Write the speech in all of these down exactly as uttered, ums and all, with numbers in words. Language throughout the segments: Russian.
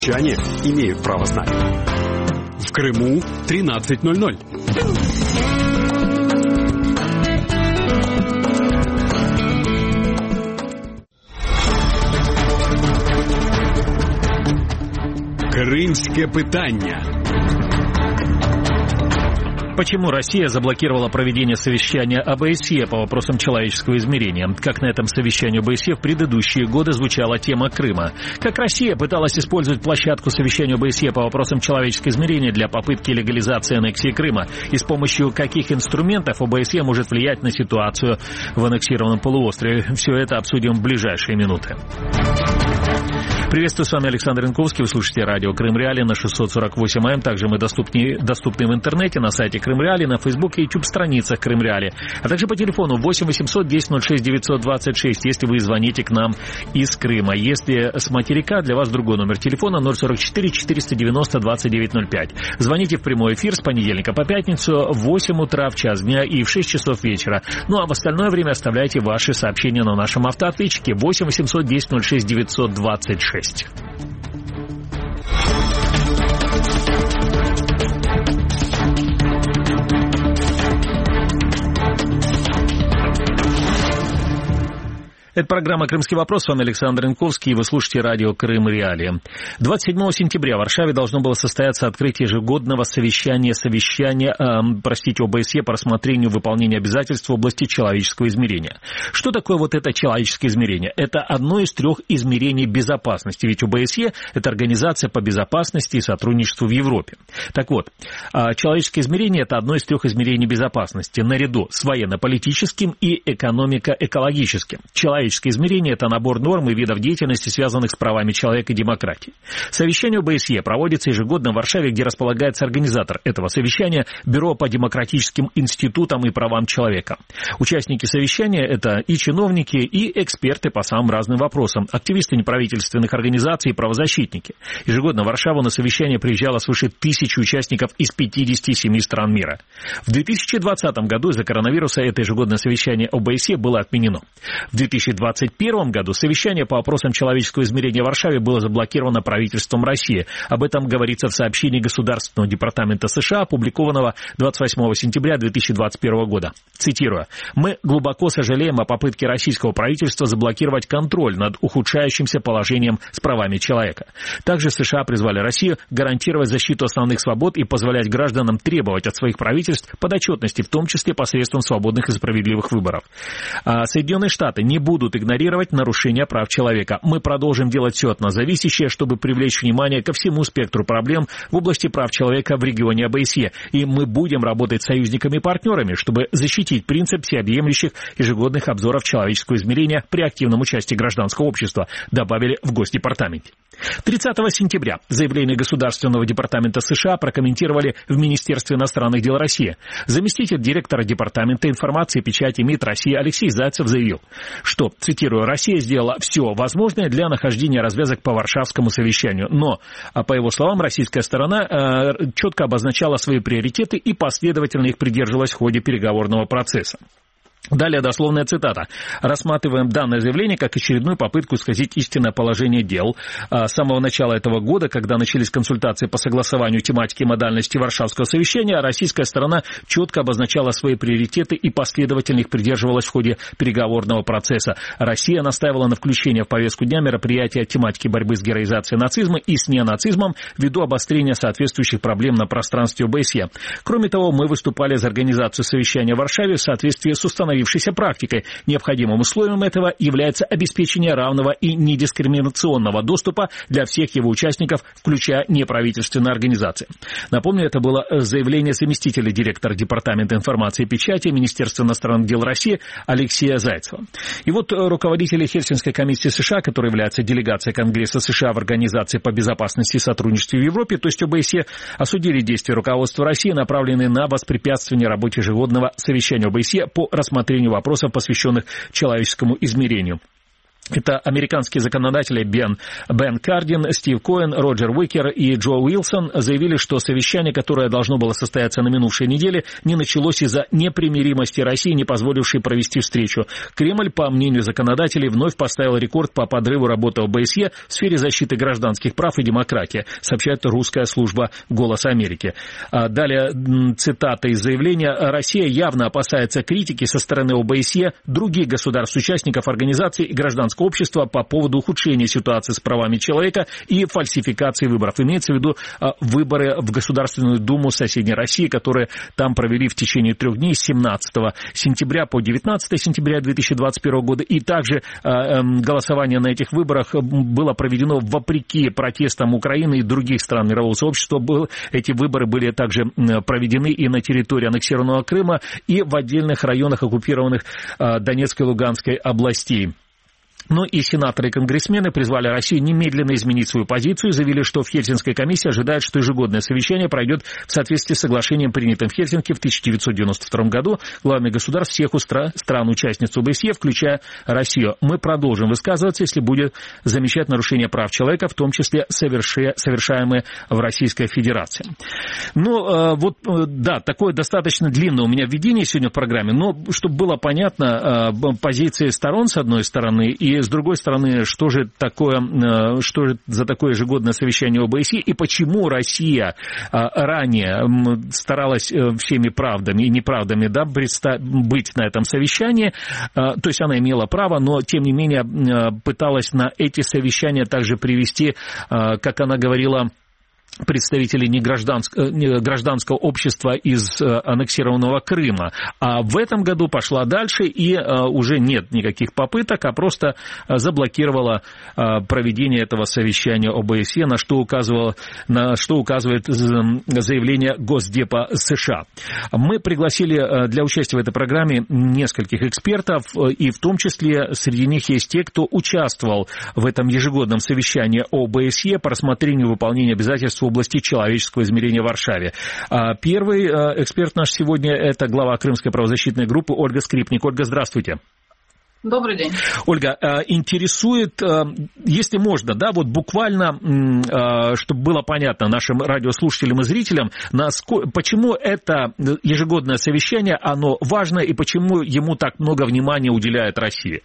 Крымчане имеют право знать. В Крыму тринадцать ноль ноль. Крымское питание. Почему Россия заблокировала проведение совещания ОБСЕ по вопросам человеческого измерения? Как на этом совещании ОБСЕ в предыдущие годы звучала тема Крыма? Как Россия пыталась использовать площадку совещания ОБСЕ по вопросам человеческого измерения для попытки легализации аннексии Крыма? И с помощью каких инструментов ОБСЕ может влиять на ситуацию в аннексированном полуострове? Все это обсудим в ближайшие минуты. Приветствую, с вами Александр Янковский. Вы слушаете радио Крым Реалии на шестьсот сорок восемь эй эм. Также мы доступны, доступны в интернете, на сайте Крым Реалии, на Фейсбуке и YouTube-страницах Крым Реалии. А также по телефону восемь восемьсот десять ноль шесть девятьсот двадцать шесть, если вы звоните к нам из Крыма. Если с материка, для вас другой номер телефона ноль сорок четыре четыреста девяносто двадцать девять ноль пять. Звоните в прямой эфир с понедельника по пятницу в восемь утра, в час дня и в шесть часов вечера. Ну а в остальное время оставляйте ваши сообщения на нашем автоответчике восемь восемьсот десять ноль шесть девятьсот двадцать шесть. Это программа «Крымский вопрос». С вами Александр Янковский, и вы слушаете радио Крым Реалии. двадцать седьмого сентября в Варшаве должно было состояться открытие ежегодного совещания, совещания э, простите, ОБСЕ по рассмотрению выполнения обязательств в области человеческого измерения. Что такое вот это человеческое измерение? Это одно из трех измерений безопасности, ведь ОБСЕ – это Организация по безопасности и сотрудничеству в Европе. Так вот, э, человеческое измерение – это одно из трех измерений безопасности, наряду с военно-политическим и экономико-экологическим. Человеческое измерение – это набор норм и видов деятельности, связанных с правами человека и демократией. Совещание ОБСЕ проводится ежегодно в Варшаве, где располагается организатор этого совещания – Бюро по демократическим институтам и правам человека. Участники совещания – это и чиновники, и эксперты по самым разным вопросам, активисты неправительственных организаций и правозащитники. Ежегодно в Варшаву на совещание приезжало свыше тысячи участников из пятидесяти семи стран мира. В две тысячи двадцатом году из-за коронавируса это ежегодное совещание ОБСЕ было отменено. В две тысячи двадцать первом году совещание по вопросам человеческого измерения в Варшаве было заблокировано правительством России. Об этом говорится в сообщении Государственного департамента США, опубликованного двадцать восьмого сентября две тысячи двадцать первого года. Цитирую. «Мы глубоко сожалеем о попытке российского правительства заблокировать контроль над ухудшающимся положением с правами человека. Также США призвали Россию гарантировать защиту основных свобод и позволять гражданам требовать от своих правительств подотчетности, в том числе посредством свободных и справедливых выборов. А Соединенные Штаты не будут будут игнорировать нарушения прав человека. Мы продолжим делать все от нас зависящее, чтобы привлечь внимание ко всему спектру проблем в области прав человека в регионе ОБСЕ. И мы будем работать с союзниками и партнерами, чтобы защитить принцип всеобъемлющих ежегодных обзоров человеческого измерения при активном участии гражданского общества», добавили в Госдепартаменте. тридцатого сентября заявление Государственного департамента США прокомментировали в Министерстве иностранных дел России. Заместитель директора Департамента информации и печати МИД России Алексей Зайцев заявил, что, цитирую, «Россия сделала все возможное для нахождения развязок по Варшавскому совещанию, но, по его словам, российская сторона э, четко обозначала свои приоритеты и последовательно их придерживалась в ходе переговорного процесса». Далее дословная цитата. «Рассматриваем данное заявление как очередную попытку исказить истинное положение дел. С самого начала этого года, когда начались консультации по согласованию тематики и модальности Варшавского совещания, российская сторона четко обозначала свои приоритеты и последовательно их придерживалась в ходе переговорного процесса. Россия настаивала на включении в повестку дня мероприятия тематики борьбы с героизацией нацизма и с ненацизмом ввиду обострения соответствующих проблем на пространстве ОБСЕ. Кроме того, мы выступали за организацию совещания в Варшаве в соответствии с установленными практикой. Необходимым условием этого является обеспечение равного и недискриминационного доступа для всех его участников, включая неправительственные организации». Напомню, это было заявление заместителя директора Департамента информации и печати Министерства иностранных дел России Алексея Зайцева. И вот руководители Хельсинской комиссии США, которая является делегацией Конгресса США в Организации по безопасности и сотрудничеству в Европе, то есть ОБСЕ, осудили действия руководства России, направленные на воспрепятствование работе ежегодного совещания ОБСЕ по рассмотрению вопросов, посвященных человеческому измерению. Это американские законодатели Бен, Бен Кардин, Стив Коэн, Роджер Уикер и Джо Уилсон заявили, что совещание, которое должно было состояться на минувшей неделе, не началось из-за непримиримости России, не позволившей провести встречу. Кремль, по мнению законодателей, вновь поставил рекорд по подрыву работы ОБСЕ в сфере защиты гражданских прав и демократии, сообщает русская служба «Голос Америки». Далее цитата из заявления. «Россия явно опасается критики со стороны ОБСЕ, других государств-участников организации и гражданского общества по поводу ухудшения ситуации с правами человека и фальсификации выборов». Имеется в виду выборы в Государственную Думу соседней России, которые там провели в течение трех дней с семнадцатого сентября по девятнадцатое сентября две тысячи двадцать первого года. И также голосование на этих выборах было проведено вопреки протестам Украины и других стран мирового сообщества. Эти выборы были также проведены и на территории аннексированного Крыма, и в отдельных районах оккупированных Донецкой и Луганской областей. Ну и сенаторы и конгрессмены призвали Россию немедленно изменить свою позицию и заявили, что в Хельсинкской комиссии ожидают, что ежегодное совещание пройдет в соответствии с соглашением, принятым в Хельсинки в тысяча девятьсот девяносто втором году главами государств всех стран-участниц ОБСЕ, включая Россию. Мы продолжим высказываться, если будет замечать нарушение прав человека, в том числе совершаемые в Российской Федерации. Ну, вот, да, такое достаточно длинное у меня введение сегодня в программе, но чтобы было понятно позиции сторон, с одной стороны, и с другой стороны, что же такое, что же за такое ежегодное совещание ОБСЕ и почему Россия ранее старалась всеми правдами и неправдами, да, быть на этом совещании, то есть она имела право, но тем не менее пыталась на эти совещания также привести, как она говорила, представителей негражданского, гражданского общества из аннексированного Крыма. А в этом году пошла дальше и уже нет никаких попыток, а просто заблокировала проведение этого совещания ОБСЕ, на что, указывало, на что указывает заявление Госдепа США. Мы пригласили для участия в этой программе нескольких экспертов, и в том числе среди них есть те, кто участвовал в этом ежегодном совещании ОБСЕ по рассмотрению выполнения обязательств в области человеческого измерения в Варшаве. Первый эксперт наш сегодня – это глава Крымской правозащитной группы Ольга Скрипник. Ольга, здравствуйте. Добрый день. Ольга, интересует, если можно, да, вот буквально, чтобы было понятно нашим радиослушателям и зрителям, насколько, почему это ежегодное совещание, оно важно и почему ему так много внимания уделяет Россия?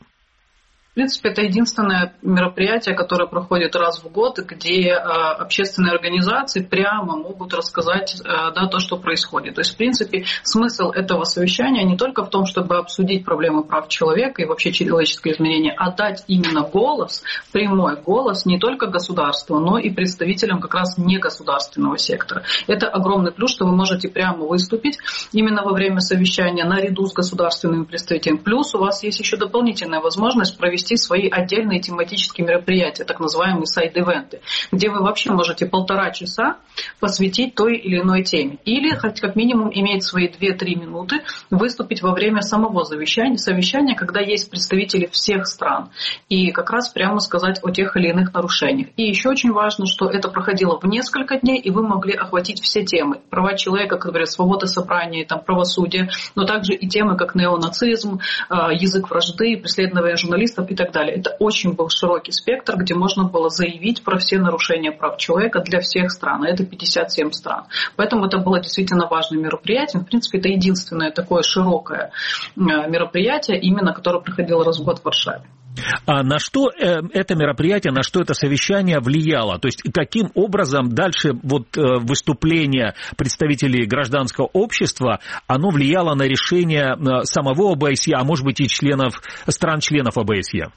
В принципе, это единственное мероприятие, которое проходит раз в год, где э, общественные организации прямо могут рассказать э, да, то, что происходит. То есть, в принципе, смысл этого совещания не только в том, чтобы обсудить проблемы прав человека и вообще человеческое измерение, а дать именно голос, прямой голос не только государству, но и представителям как раз негосударственного сектора. Это огромный плюс, что вы можете прямо выступить именно во время совещания наряду с государственными представителями. Плюс у вас есть еще дополнительная возможность провести свои отдельные тематические мероприятия, так называемые сайд-ивенты, где вы вообще можете полтора часа посвятить той или иной теме. Или, хоть как минимум, иметь свои две-три минуты выступить во время самого совещания, совещания, когда есть представители всех стран. И как раз прямо сказать о тех или иных нарушениях. И еще очень важно, что это проходило в несколько дней, и вы могли охватить все темы. Права человека, как говорят, свобода собрания, там, правосудие, но также и темы, как неонацизм, язык вражды, преследование журналистов и так далее. Это очень был широкий спектр, где можно было заявить про все нарушения прав человека для всех стран. А это пятьдесят семь стран. Поэтому это было действительно важным мероприятием. В принципе, это единственное такое широкое мероприятие, именно которое проходило раз в год в Варшаве. А на что это мероприятие, на что это совещание влияло? То есть каким образом дальше вот выступление представителей гражданского общества, оно влияло на решение самого ОБСЕ, а может быть и членов, стран-членов ОБСЕ?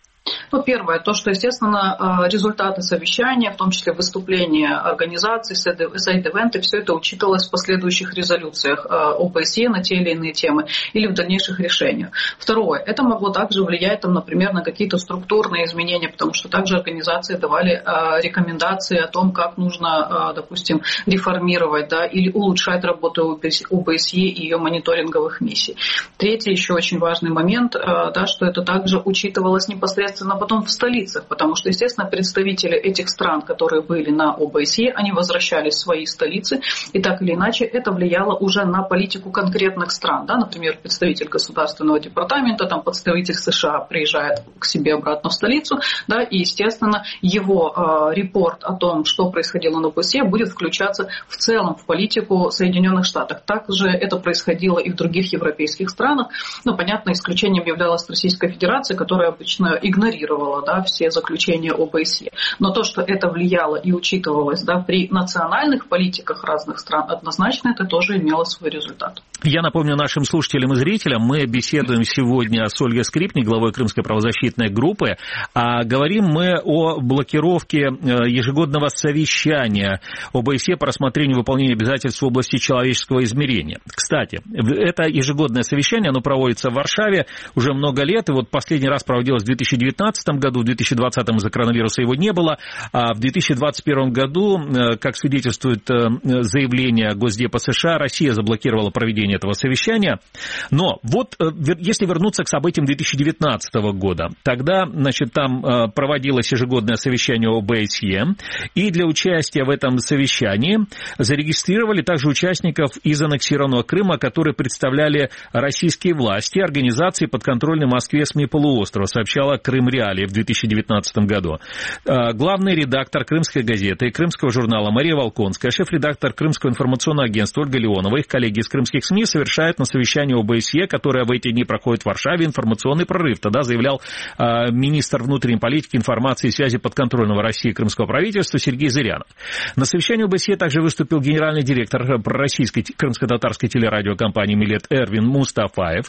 Ну, первое, то, что, естественно, результаты совещания, в том числе выступления организаций, сайд-ивенты, все это учитывалось в последующих резолюциях ОБСЕ на те или иные темы или в дальнейших решениях. Второе, это могло также влиять, там, например, на какие-то структурные изменения, потому что также организации давали рекомендации о том, как нужно, допустим, реформировать, да, или улучшать работу ОБСЕ и ее мониторинговых миссий. Третий еще очень важный момент, да, что это также учитывалось непосредственно непосредственно потом в столицах, потому что, естественно, представители этих стран, которые были на ОБСЕ, они возвращались в свои столицы, и так или иначе это влияло уже на политику конкретных стран. Да? Например, представитель Государственного департамента, там представитель США приезжает к себе обратно в столицу, да, и, естественно, его э, репорт о том, что происходило на ОБСЕ, будет включаться в целом в политику Соединенных Штатов. Также это происходило и в других европейских странах. Ну, понятно, исключением являлась Российская Федерация, которая обычно игнорировала, да, все заключения ОБСЕ. Но то, что это влияло и учитывалось, да, при национальных политиках разных стран, однозначно это тоже имело свой результат. Я напомню нашим слушателям и зрителям, мы беседуем сегодня с Ольгой Скрипник, главой Крымской правозащитной группы, а говорим мы о блокировке ежегодного совещания ОБСЕ по рассмотрению выполнения обязательств в области человеческого измерения. Кстати, это ежегодное совещание, оно проводится в Варшаве уже много лет, и вот последний раз проводилось в две тысячи девятнадцатом году, в две тысячи двадцатом из-за коронавируса его не было, а в две тысячи двадцать первом году, как свидетельствует заявление Госдепа США, Россия заблокировала проведение этого совещания. Но вот если вернуться к событиям две тысячи девятнадцатого года, тогда, значит, там проводилось ежегодное совещание ОБСЕ, и для участия в этом совещании зарегистрировали также участников из аннексированного Крыма, которые представляли российские власти, организации, подконтрольной Москве СМИ полуострова, сообщала Крым Реалии в две тысячи девятнадцатом году. Главный редактор Крымской газеты и Крымского журнала Мария Волконская, шеф-редактор Крымского информационного агентства Ольга Леонова, их коллеги из крымских СМИ совершают на совещании ОБСЕ, которое в эти дни проходит в Варшаве, информационный прорыв. Тогда заявлял э, министр внутренней политики, информации и связи подконтрольного России крымского правительства Сергей Зырянов. На совещании ОБСЕ также выступил генеральный директор пророссийской крымско-татарской телерадиокомпании «Милет» Эрвин Мустафаев.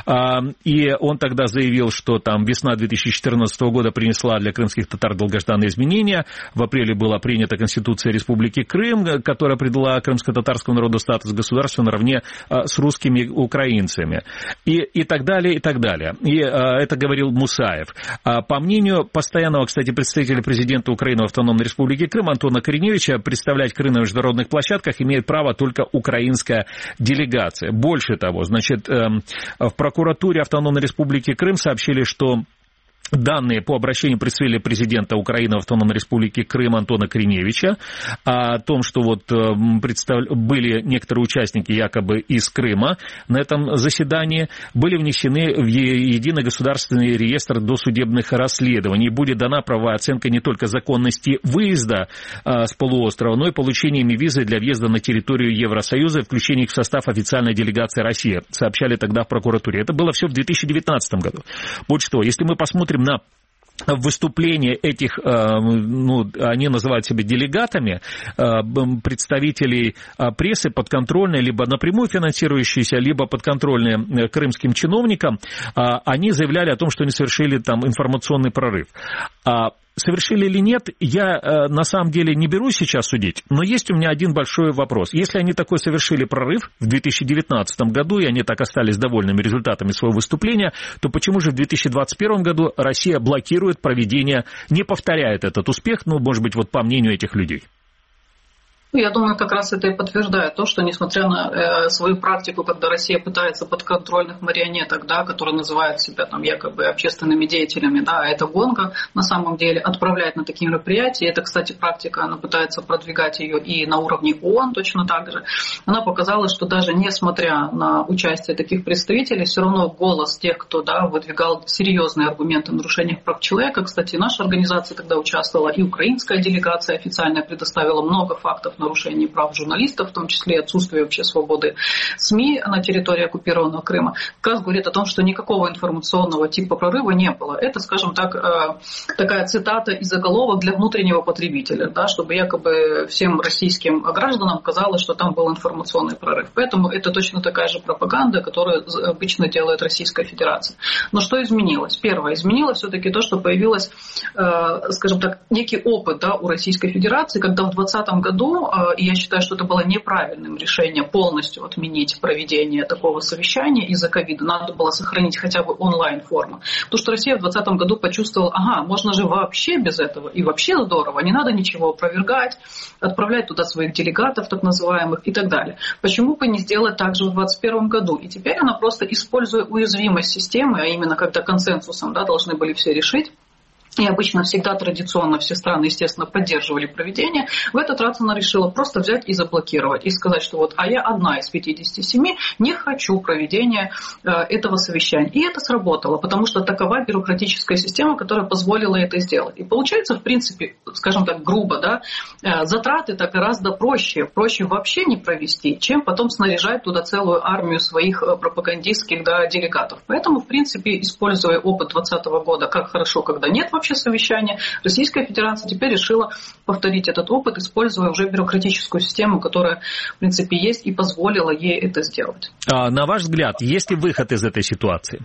Э, и он тогда заявил, что там весна две тысячи четырнадцатого года принесла для крымских татар долгожданные изменения. В апреле была принята Конституция Республики Крым, которая придала крымско-татарскому народу статус государства наравне с русскими украинцами. И, и так далее, и так далее. И а, это говорил Мусаев. А, по мнению постоянного, кстати, представителя президента Украины в Автономной Республике Крым Антона Кореневича, представлять Крым на международных площадках имеет право только украинская делегация. Больше того, значит, э, в прокуратуре Автономной Республики Крым сообщили, что данные по обращению представителя президента Украины в Автономной Республике Крым Антона Кореневича о том, что вот представ... были некоторые участники якобы из Крыма на этом заседании, были внесены в единый государственный реестр досудебных расследований. Будет дана правовая оценка не только законности выезда с полуострова, но и получения ими визы для въезда на территорию Евросоюза и включения их в состав официальной делегации России, сообщали тогда в прокуратуре. Это было все в две тысячи девятнадцатом году. Вот что, если мы посмотрим на выступления этих, ну, они называют себя делегатами, представителей прессы подконтрольной, либо напрямую финансирующиеся, либо подконтрольные крымским чиновникам, они заявляли о том, что они совершили там информационный прорыв. Совершили или нет, я э, на самом деле не берусь сейчас судить, но есть у меня один большой вопрос. Если они такой совершили прорыв в две тысячи девятнадцатом году, и они так остались довольными результатами своего выступления, то почему же в две тысячи двадцать первом году Россия блокирует проведение, не повторяет этот успех, ну, может быть, вот по мнению этих людей? Я думаю, как раз это и подтверждает то, что несмотря на э, свою практику, когда Россия пытается подконтрольных марионеток, да, которые называют себя там якобы общественными деятелями, да, это гонка, на самом деле отправлять на такие мероприятия. Это, кстати, практика, она пытается продвигать ее и на уровне ООН точно так же. Она показала, что даже несмотря на участие таких представителей, все равно голос тех, кто, да, выдвигал серьезные аргументы нарушения прав человека, кстати, наша организация тогда участвовала, и украинская делегация официально предоставила много фактов нарушений прав журналистов, в том числе и отсутствие вообще свободы СМИ на территории оккупированного Крыма, как раз говорит о том, что никакого информационного типа прорыва не было. Это, скажем так, такая цитата из заголовок для внутреннего потребителя, да, чтобы якобы всем российским гражданам казалось, что там был информационный прорыв. Поэтому это точно такая же пропаганда, которую обычно делает Российская Федерация. Но что изменилось? Первое, изменилось все-таки то, что появилось, скажем так, некий опыт, да, у Российской Федерации, когда в двадцатом году, и я считаю, что это было неправильным решением полностью отменить проведение такого совещания из-за ковида. Надо было сохранить хотя бы онлайн-форму. Потому что Россия в двадцатом году почувствовала, ага, можно же вообще без этого, и вообще здорово, не надо ничего опровергать, отправлять туда своих делегатов, так называемых, и так далее. Почему бы не сделать так же в двадцать первом году? И теперь она просто, используя уязвимость системы, а именно когда консенсусом, да, должны были все решить, и обычно всегда традиционно все страны, естественно, поддерживали проведение, в этот раз она решила просто взять и заблокировать, и сказать, что вот, а я одна из пятидесяти семи не хочу проведения э, этого совещания. И это сработало, потому что такова бюрократическая система, которая позволила это сделать. И получается, в принципе, скажем так, грубо, да, э, затраты-то гораздо проще, проще вообще не провести, чем потом снаряжать туда целую армию своих э, пропагандистских, да, делегатов. Поэтому, в принципе, используя опыт двадцатого года, как хорошо, когда нет вообще совещания, Российская Федерация теперь решила повторить этот опыт, используя уже бюрократическую систему, которая, в принципе, есть и позволила ей это сделать. А, на ваш взгляд, есть ли выход из этой ситуации?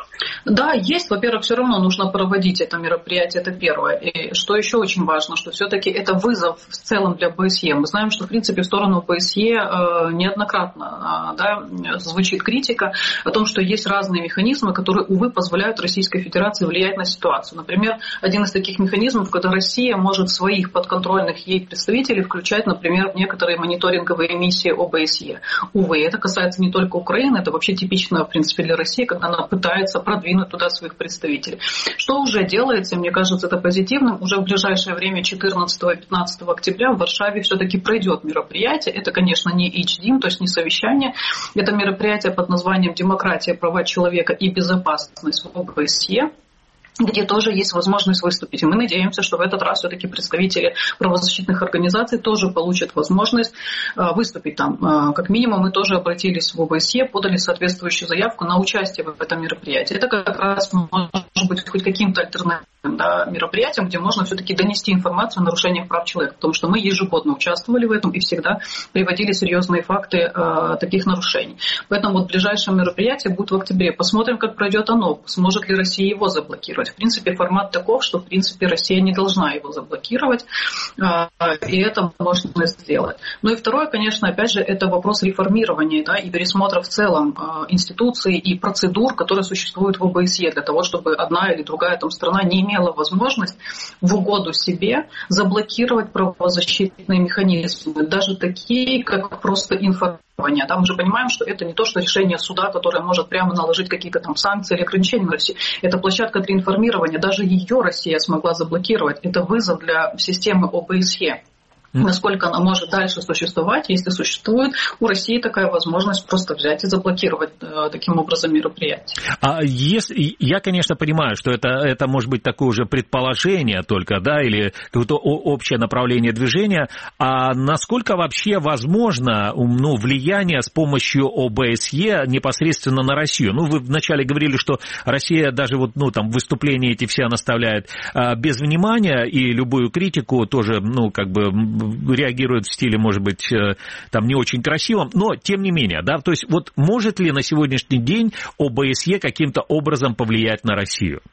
Да, есть. Во-первых, все равно нужно проводить это мероприятие, это первое. И что еще очень важно, что все-таки это вызов в целом для ОБСЕ. Мы знаем, что, в принципе, в сторону ОБСЕ неоднократно, да, звучит критика о том, что есть разные механизмы, которые, увы, позволяют Российской Федерации влиять на ситуацию. Например, один из таких механизмов, когда Россия может своих подконтрольных ей представителей включать, например, в некоторые мониторинговые миссии ОБСЕ. Увы, это касается не только Украины, это вообще типично, в принципе, для России, когда она пытается продвинуть туда своих представителей. Что уже делается, мне кажется, это позитивным. Уже в ближайшее время, четырнадцатого-пятнадцатого октября, в Варшаве все-таки пройдет мероприятие. Это, конечно, не эйч ди эм, то есть не совещание. Это мероприятие под названием «Демократия, права человека и безопасность в ОБСЕ», где тоже есть возможность выступить. И мы надеемся, что в этот раз все-таки представители правозащитных организаций тоже получат возможность выступить там. Как минимум, мы тоже обратились в ОБСЕ, подали соответствующую заявку на участие в этом мероприятии. Это как раз может быть хоть каким-то альтернативным, да, мероприятием, где можно все-таки донести информацию о нарушениях прав человека, потому что мы ежегодно участвовали в этом и всегда приводили серьезные факты э, таких нарушений. Поэтому вот ближайшее мероприятие будет в октябре. Посмотрим, как пройдет оно, сможет ли Россия его заблокировать. В принципе, формат таков, что в принципе Россия не должна его заблокировать, э, и это можно сделать. Ну и второе, конечно, опять же, это вопрос реформирования, да, и пересмотра в целом э, институций и процедур, которые существуют в ОБСЕ, для того, чтобы одна или другая там страна не имела имела возможность в угоду себе заблокировать правозащитные механизмы, даже такие, как просто информирование. Там мы же понимаем, что это не то, что решение суда, которое может прямо наложить какие-то там санкции или ограничения на Россию. Это площадка для информирования. Даже ее Россия смогла заблокировать. Это вызов для системы ОБСЕ. Насколько она может дальше существовать, если существует у России такая возможность просто взять и заблокировать э, таким образом мероприятие. А если, я, конечно, понимаю, что это, это может быть такое уже предположение только, да, или какое-то общее направление движения, а насколько вообще возможно, ну, влияние с помощью ОБСЕ непосредственно на Россию? Ну, вы вначале говорили, что Россия даже вот, ну, там, выступления эти все наставляет а, без внимания, и любую критику тоже, ну, как бы реагирует в стиле, может быть, там не очень красивом, но тем не менее, да, то есть вот может ли на сегодняшний день ОБСЕ каким-то образом повлиять на Россию?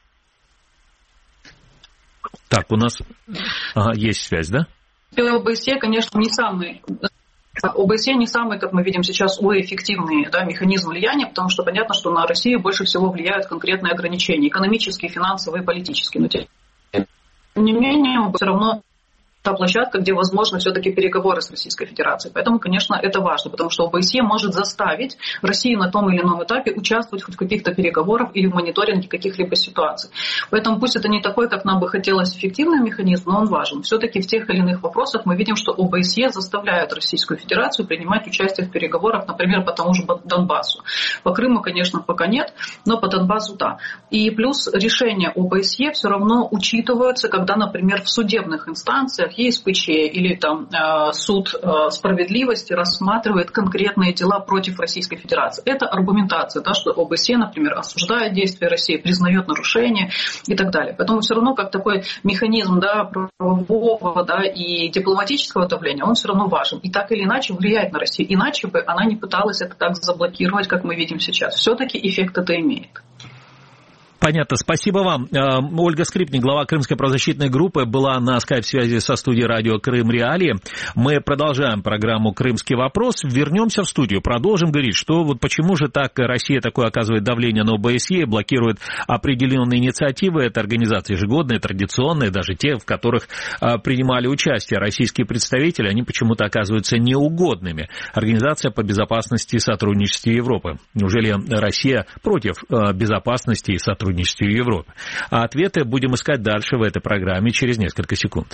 Так, у нас ага, есть связь, да? ОБСЕ, конечно, не самый... ОБСЕ не самый, как мы видим сейчас, эффективный, да, механизм влияния, потому что понятно, что на Россию больше всего влияют конкретные ограничения, экономические, финансовые, политические, но тем не менее, все равно та площадка, где возможны все-таки переговоры с Российской Федерацией. Поэтому, конечно, это важно, потому что ОБСЕ может заставить Россию на том или ином этапе участвовать хоть в каких-то переговорах или в мониторинге каких-либо ситуаций. Поэтому пусть это не такой, как нам бы хотелось, эффективный механизм, но он важен. Все-таки в тех или иных вопросах мы видим, что ОБСЕ заставляют Российскую Федерацию принимать участие в переговорах, например, по тому же Донбассу. По Крыму, конечно, пока нет, но по Донбассу да. И плюс решения ОБСЕ все равно учитываются, когда, например, в судебных инстанциях ЕСПЧ или там суд справедливости рассматривает конкретные дела против Российской Федерации. Это аргументация, да, что ОБСЕ, например, осуждает действия России, признает нарушения и так далее. Поэтому все равно как такой механизм, да, правового, да, и дипломатического давления, он все равно важен. И так или иначе влияет на Россию. Иначе бы она не пыталась это так заблокировать, как мы видим сейчас. Все-таки эффект это имеет. Понятно, спасибо вам. Ольга Скрипник, глава Крымской правозащитной группы, была на скайп-связи со студией радио Крым Реалии. Мы продолжаем программу «Крымский вопрос». Вернемся в студию, продолжим говорить, что вот почему же так Россия такое оказывает давление на ОБСЕ, блокирует определенные инициативы. Это организации ежегодные, традиционные, даже те, в которых принимали участие российские представители, они почему-то оказываются неугодными. Организация по безопасности и сотрудничеству Европы. Неужели Россия против безопасности и сотрудничества сотрудничестве в Европе? А ответы будем искать дальше в этой программе через несколько секунд.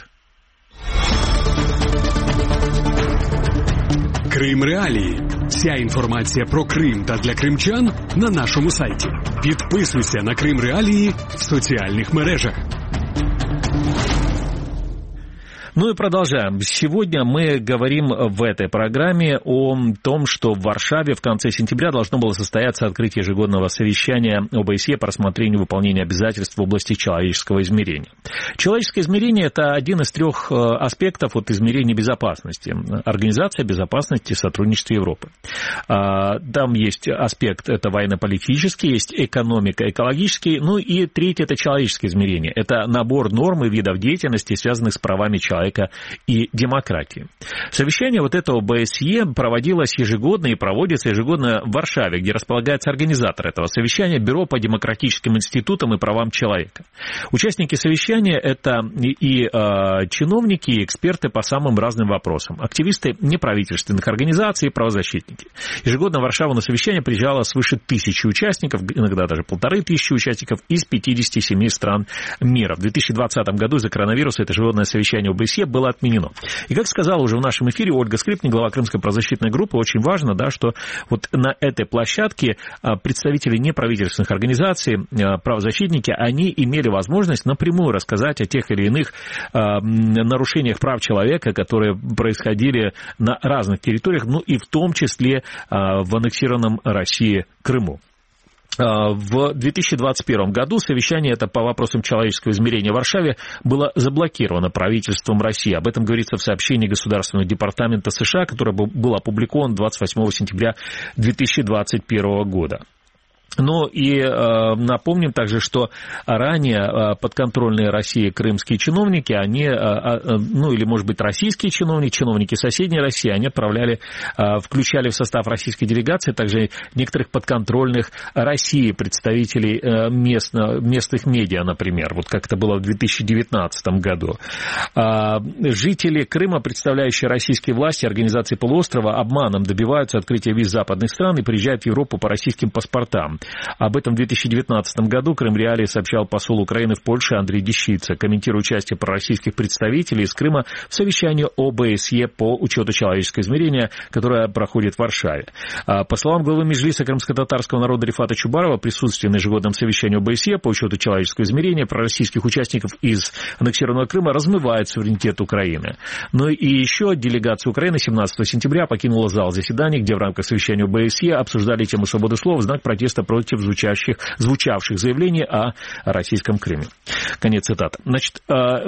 Крим Реалії. Вся інформація про Крим та для кримчан на нашому сайті. Підписуйся на Крим Реалії в соціальних мережах. Ну и продолжаем. Сегодня мы говорим в этой программе о том, что в Варшаве в конце сентября должно было состояться открытие ежегодного совещания ОБСЕ по рассмотрению выполнения обязательств в области человеческого измерения. Человеческое измерение – это один из трех аспектов от измерения безопасности. Организация безопасности и сотрудничества Европы. Там есть аспект – это военно-политический, есть экономика, экологический, ну и третье – это человеческое измерение. Это набор норм и видов деятельности, связанных с правами человека и демократии. Совещание вот этого ОБСЕ проводилось ежегодно и проводится ежегодно в Варшаве, где располагается организатор этого совещания, Бюро по демократическим институтам и правам человека. Участники совещания – это и, и э, чиновники, и эксперты по самым разным вопросам, активисты неправительственных организаций и правозащитники. Ежегодно в Варшаву на совещание приезжало свыше тысячи участников, иногда даже полторы тысячи участников из пятидесяти семи стран мира. В две тысячи двадцатом году из-за коронавируса это ежегодное совещание ОБСЕ было отменено. И как сказала уже в нашем эфире Ольга Скрипник, глава Крымской правозащитной группы, очень важно, да, что вот на этой площадке представители неправительственных организаций, правозащитники, они имели возможность напрямую рассказать о тех или иных нарушениях прав человека, которые происходили на разных территориях, ну и в том числе в аннексированном России Крыму. В две тысячи двадцать первом году совещание это по вопросам человеческого измерения в Варшаве было заблокировано правительством России. Об этом говорится в сообщении Государственного департамента США, которое было опубликовано двадцать восьмого сентября две тысячи двадцать первого года. Ну и э, напомним также, что ранее э, подконтрольные России крымские чиновники, они, э, э, ну или, может быть, российские чиновники, чиновники соседней России, они отправляли, э, включали в состав российской делегации также некоторых подконтрольных России представителей э, местно, местных медиа, например, вот как это было в две тысячи девятнадцатом году. Э, жители Крыма, представляющие российские власти, организации полуострова, обманом добиваются открытия виз западных стран и приезжают в Европу по российским паспортам. Об этом в две тысячи девятнадцатом году Крым Реалии сообщал посол Украины в Польше Андрей Дещица, комментируя участие пророссийских представителей из Крыма в совещании ОБСЕ по учету человеческого измерения, которое проходит в Варшаве. По словам главы Меджлиса крымско-татарского народа Рифата Чубарова, присутствие на ежегодном совещании ОБСЕ по учету человеческого измерения пророссийских участников из аннексированного Крыма размывает суверенитет Украины. Ну и еще делегация Украины семнадцатого сентября покинула зал заседаний, где в рамках совещания ОБСЕ обсуждали тему свободы слова в знак протеста против звучащих, звучавших заявлений о российском Крыме. Конец цитаты. Значит,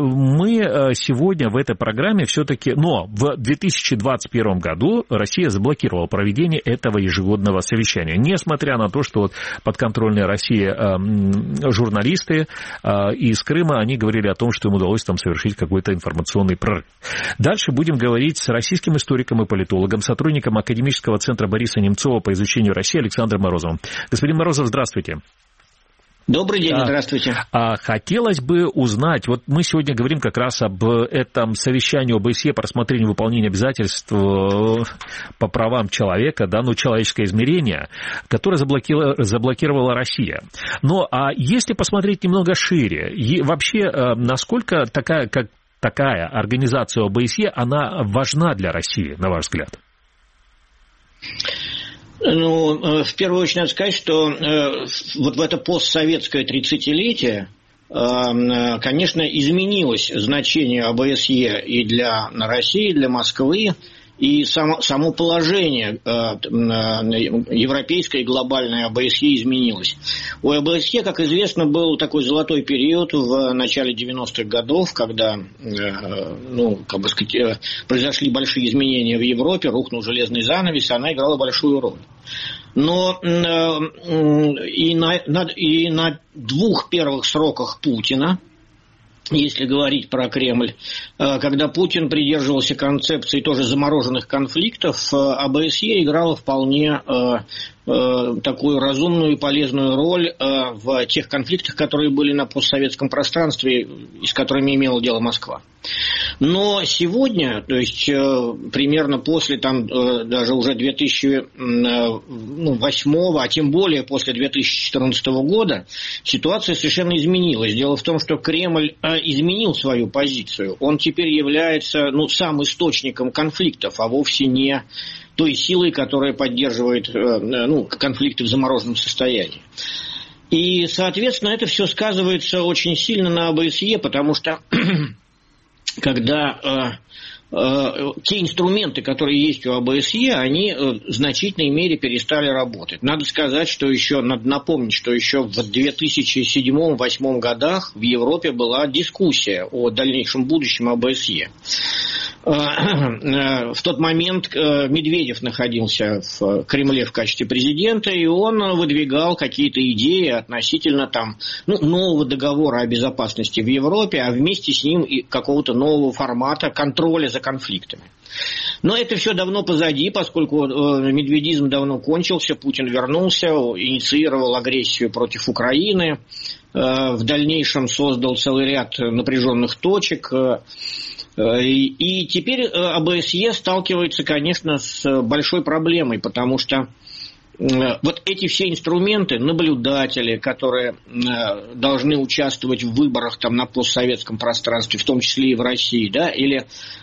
мы сегодня в этой программе все-таки... Но в две тысячи двадцать первом году Россия заблокировала проведение этого ежегодного совещания. Несмотря на то, что вот подконтрольные России журналисты из Крыма, они говорили о том, что им удалось там совершить какой-то информационный прорыв. Дальше будем говорить с российским историком и политологом, сотрудником Академического центра Бориса Немцова по изучению России Александром Морозовым. Господин Морозов, здравствуйте. Добрый день, здравствуйте. А, хотелось бы узнать, вот мы сегодня говорим как раз об этом совещании ОБСЕ по рассмотрению выполнения обязательств по правам человека, да, ну, человеческое измерение, которое заблокировала, заблокировала Россия. Но а если посмотреть немного шире, и вообще, насколько такая, как такая организация ОБСЕ, она важна для России, на ваш взгляд? Ну, в первую очередь надо сказать, что э, вот в это постсоветское тридцатилетие, э, конечно, изменилось значение ОБСЕ и для России, и для Москвы, и само, само положение э, европейское и глобальное ОБСЕ изменилось. У ОБСЕ, как известно, был такой золотой период в начале девяностых годов, когда э, ну, как бы сказать, э, произошли большие изменения в Европе, рухнул железный занавес, она играла большую роль. Но э, и, на, и на двух первых сроках Путина, если говорить про Кремль, когда Путин придерживался концепции тоже замороженных конфликтов, ОБСЕ играла вполне такую разумную и полезную роль в тех конфликтах, которые были на постсоветском пространстве, и с которыми имела дело Москва. Но сегодня, то есть примерно после там, даже уже две тысячи восьмого, а тем более после две тысячи четырнадцатого года, ситуация совершенно изменилась. Дело в том, что Кремль изменил свою позицию. Он теперь является ну, сам источником конфликтов, а вовсе не той силой, которая поддерживает ну, конфликты в замороженном состоянии. И, соответственно, это все сказывается очень сильно на ОБСЕ, потому что когда э, э, те инструменты, которые есть у ОБСЕ, они э, в значительной мере перестали работать. Надо сказать, что еще, надо напомнить, что еще в две тысячи седьмом — две тысячи восьмом годах в Европе была дискуссия о дальнейшем будущем ОБСЕ. В тот момент Медведев находился в Кремле в качестве президента, и он выдвигал какие-то идеи относительно там, ну, нового договора о безопасности в Европе, а вместе с ним и какого-то нового формата контроля за конфликтами. Но это все давно позади, поскольку медведизм давно кончился, Путин вернулся, инициировал агрессию против Украины, в дальнейшем создал целый ряд напряженных точек. И теперь ОБСЕ сталкивается, конечно, с большой проблемой, потому что вот эти все инструменты, наблюдатели, которые должны участвовать в выборах там, на постсоветском пространстве, в том числе и в России, да, или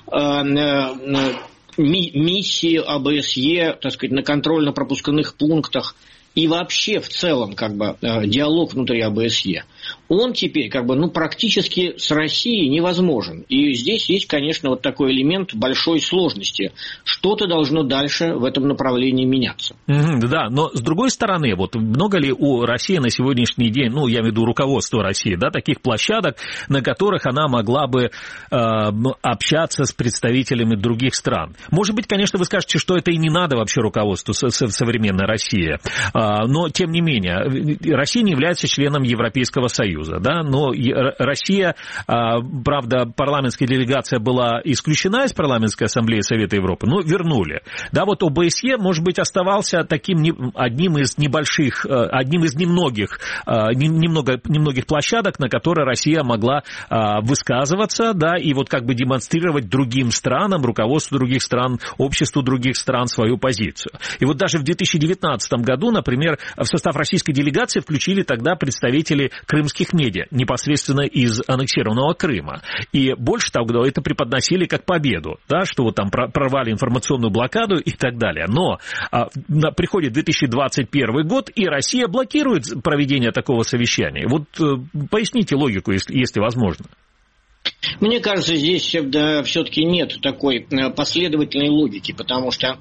миссии ОБСЕ, так сказать, на контрольно-пропускных пунктах, и вообще в целом как бы диалог внутри ОБСЕ, он теперь как бы ну, практически с Россией невозможен. И здесь есть, конечно, вот такой элемент большой сложности. Что-то должно дальше в этом направлении меняться. Mm-hmm, да, но с другой стороны, вот много ли у России на сегодняшний день, ну, я имею в виду руководство России, да, таких площадок, на которых она могла бы э, общаться с представителями других стран? Может быть, конечно, вы скажете, что это и не надо вообще руководству современной России. Но, тем не менее, Россия не является членом Европейского Союза, да, но Россия, правда, парламентская делегация была исключена из парламентской ассамблеи Совета Европы, но вернули. Да, вот ОБСЕ, может быть, оставался таким одним из небольших, одним из немногих, немного, немногих площадок, на которые Россия могла высказываться, да, и вот как бы демонстрировать другим странам, руководству других стран, обществу других стран свою позицию. И вот даже в две тысячи девятнадцатом году, например, Например, в состав российской делегации включили тогда представителей крымских медиа, непосредственно из аннексированного Крыма. И больше того, это преподносили как победу, да, что вот там прорвали информационную блокаду и так далее. Но а, приходит две тысячи двадцать первый год, и Россия блокирует проведение такого совещания. Вот а, поясните логику, если, если возможно. Мне кажется, здесь да, все-таки нет такой последовательной логики, потому что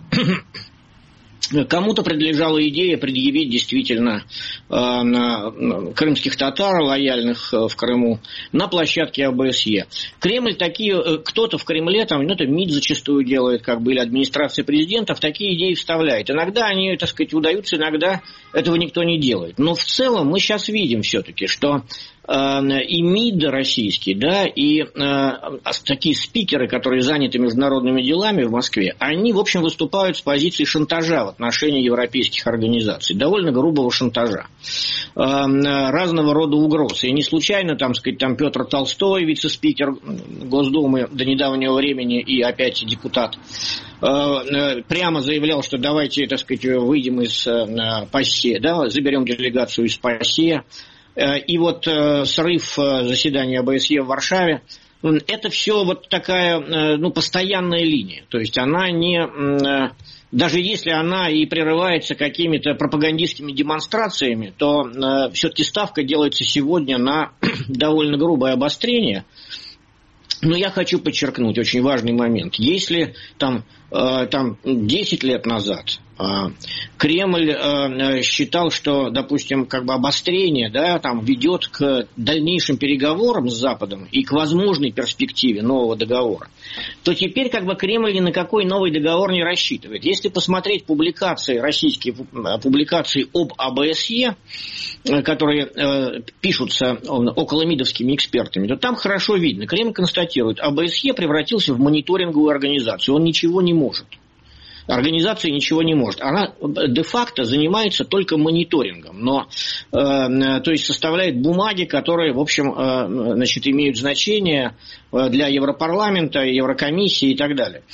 кому-то принадлежала идея предъявить действительно э, на крымских татар, лояльных в Крыму, на площадке ОБСЕ. Кремль такие, кто-то в Кремле, там, ну, это МИД зачастую делает, как бы, или администрация президентов, такие идеи вставляет. Иногда они, так сказать, удаются, иногда этого никто не делает. Но в целом мы сейчас видим все-таки, что и МИД российский, да, и э, такие спикеры, которые заняты международными делами в Москве, они, в общем, выступают с позиции шантажа в отношении европейских организаций, довольно грубого шантажа, э, разного рода угроз. И не случайно, там, сказать, там Петр Толстой, вице-спикер Госдумы до недавнего времени и опять депутат, э, прямо заявлял, что давайте, так сказать, выйдем из э, ПАСЕ, да, заберем делегацию из ПАСЕ. И вот э, срыв э, заседания ОБСЕ в Варшаве, это все вот такая э, ну, постоянная линия. То есть она не, э, даже если она и прерывается какими-то пропагандистскими демонстрациями, то э, все-таки ставка делается сегодня на довольно грубое обострение. Но я хочу подчеркнуть очень важный момент. Если там, э, там десять лет назад Кремль э, считал, что, допустим, как бы обострение, да, там, ведет к дальнейшим переговорам с Западом и к возможной перспективе нового договора, то теперь как бы Кремль ни на какой новый договор не рассчитывает. Если посмотреть публикации, российские публикации об ОБСЕ, которые э, пишутся околомидовскими экспертами, то там хорошо видно. Кремль констатирует, ОБСЕ превратился в мониторинговую организацию, он ничего не может. организация ничего не может. Она де-факто занимается только мониторингом, но, то есть составляет бумаги, которые, в общем, значит, имеют значение для Европарламента, Еврокомиссии и так далее.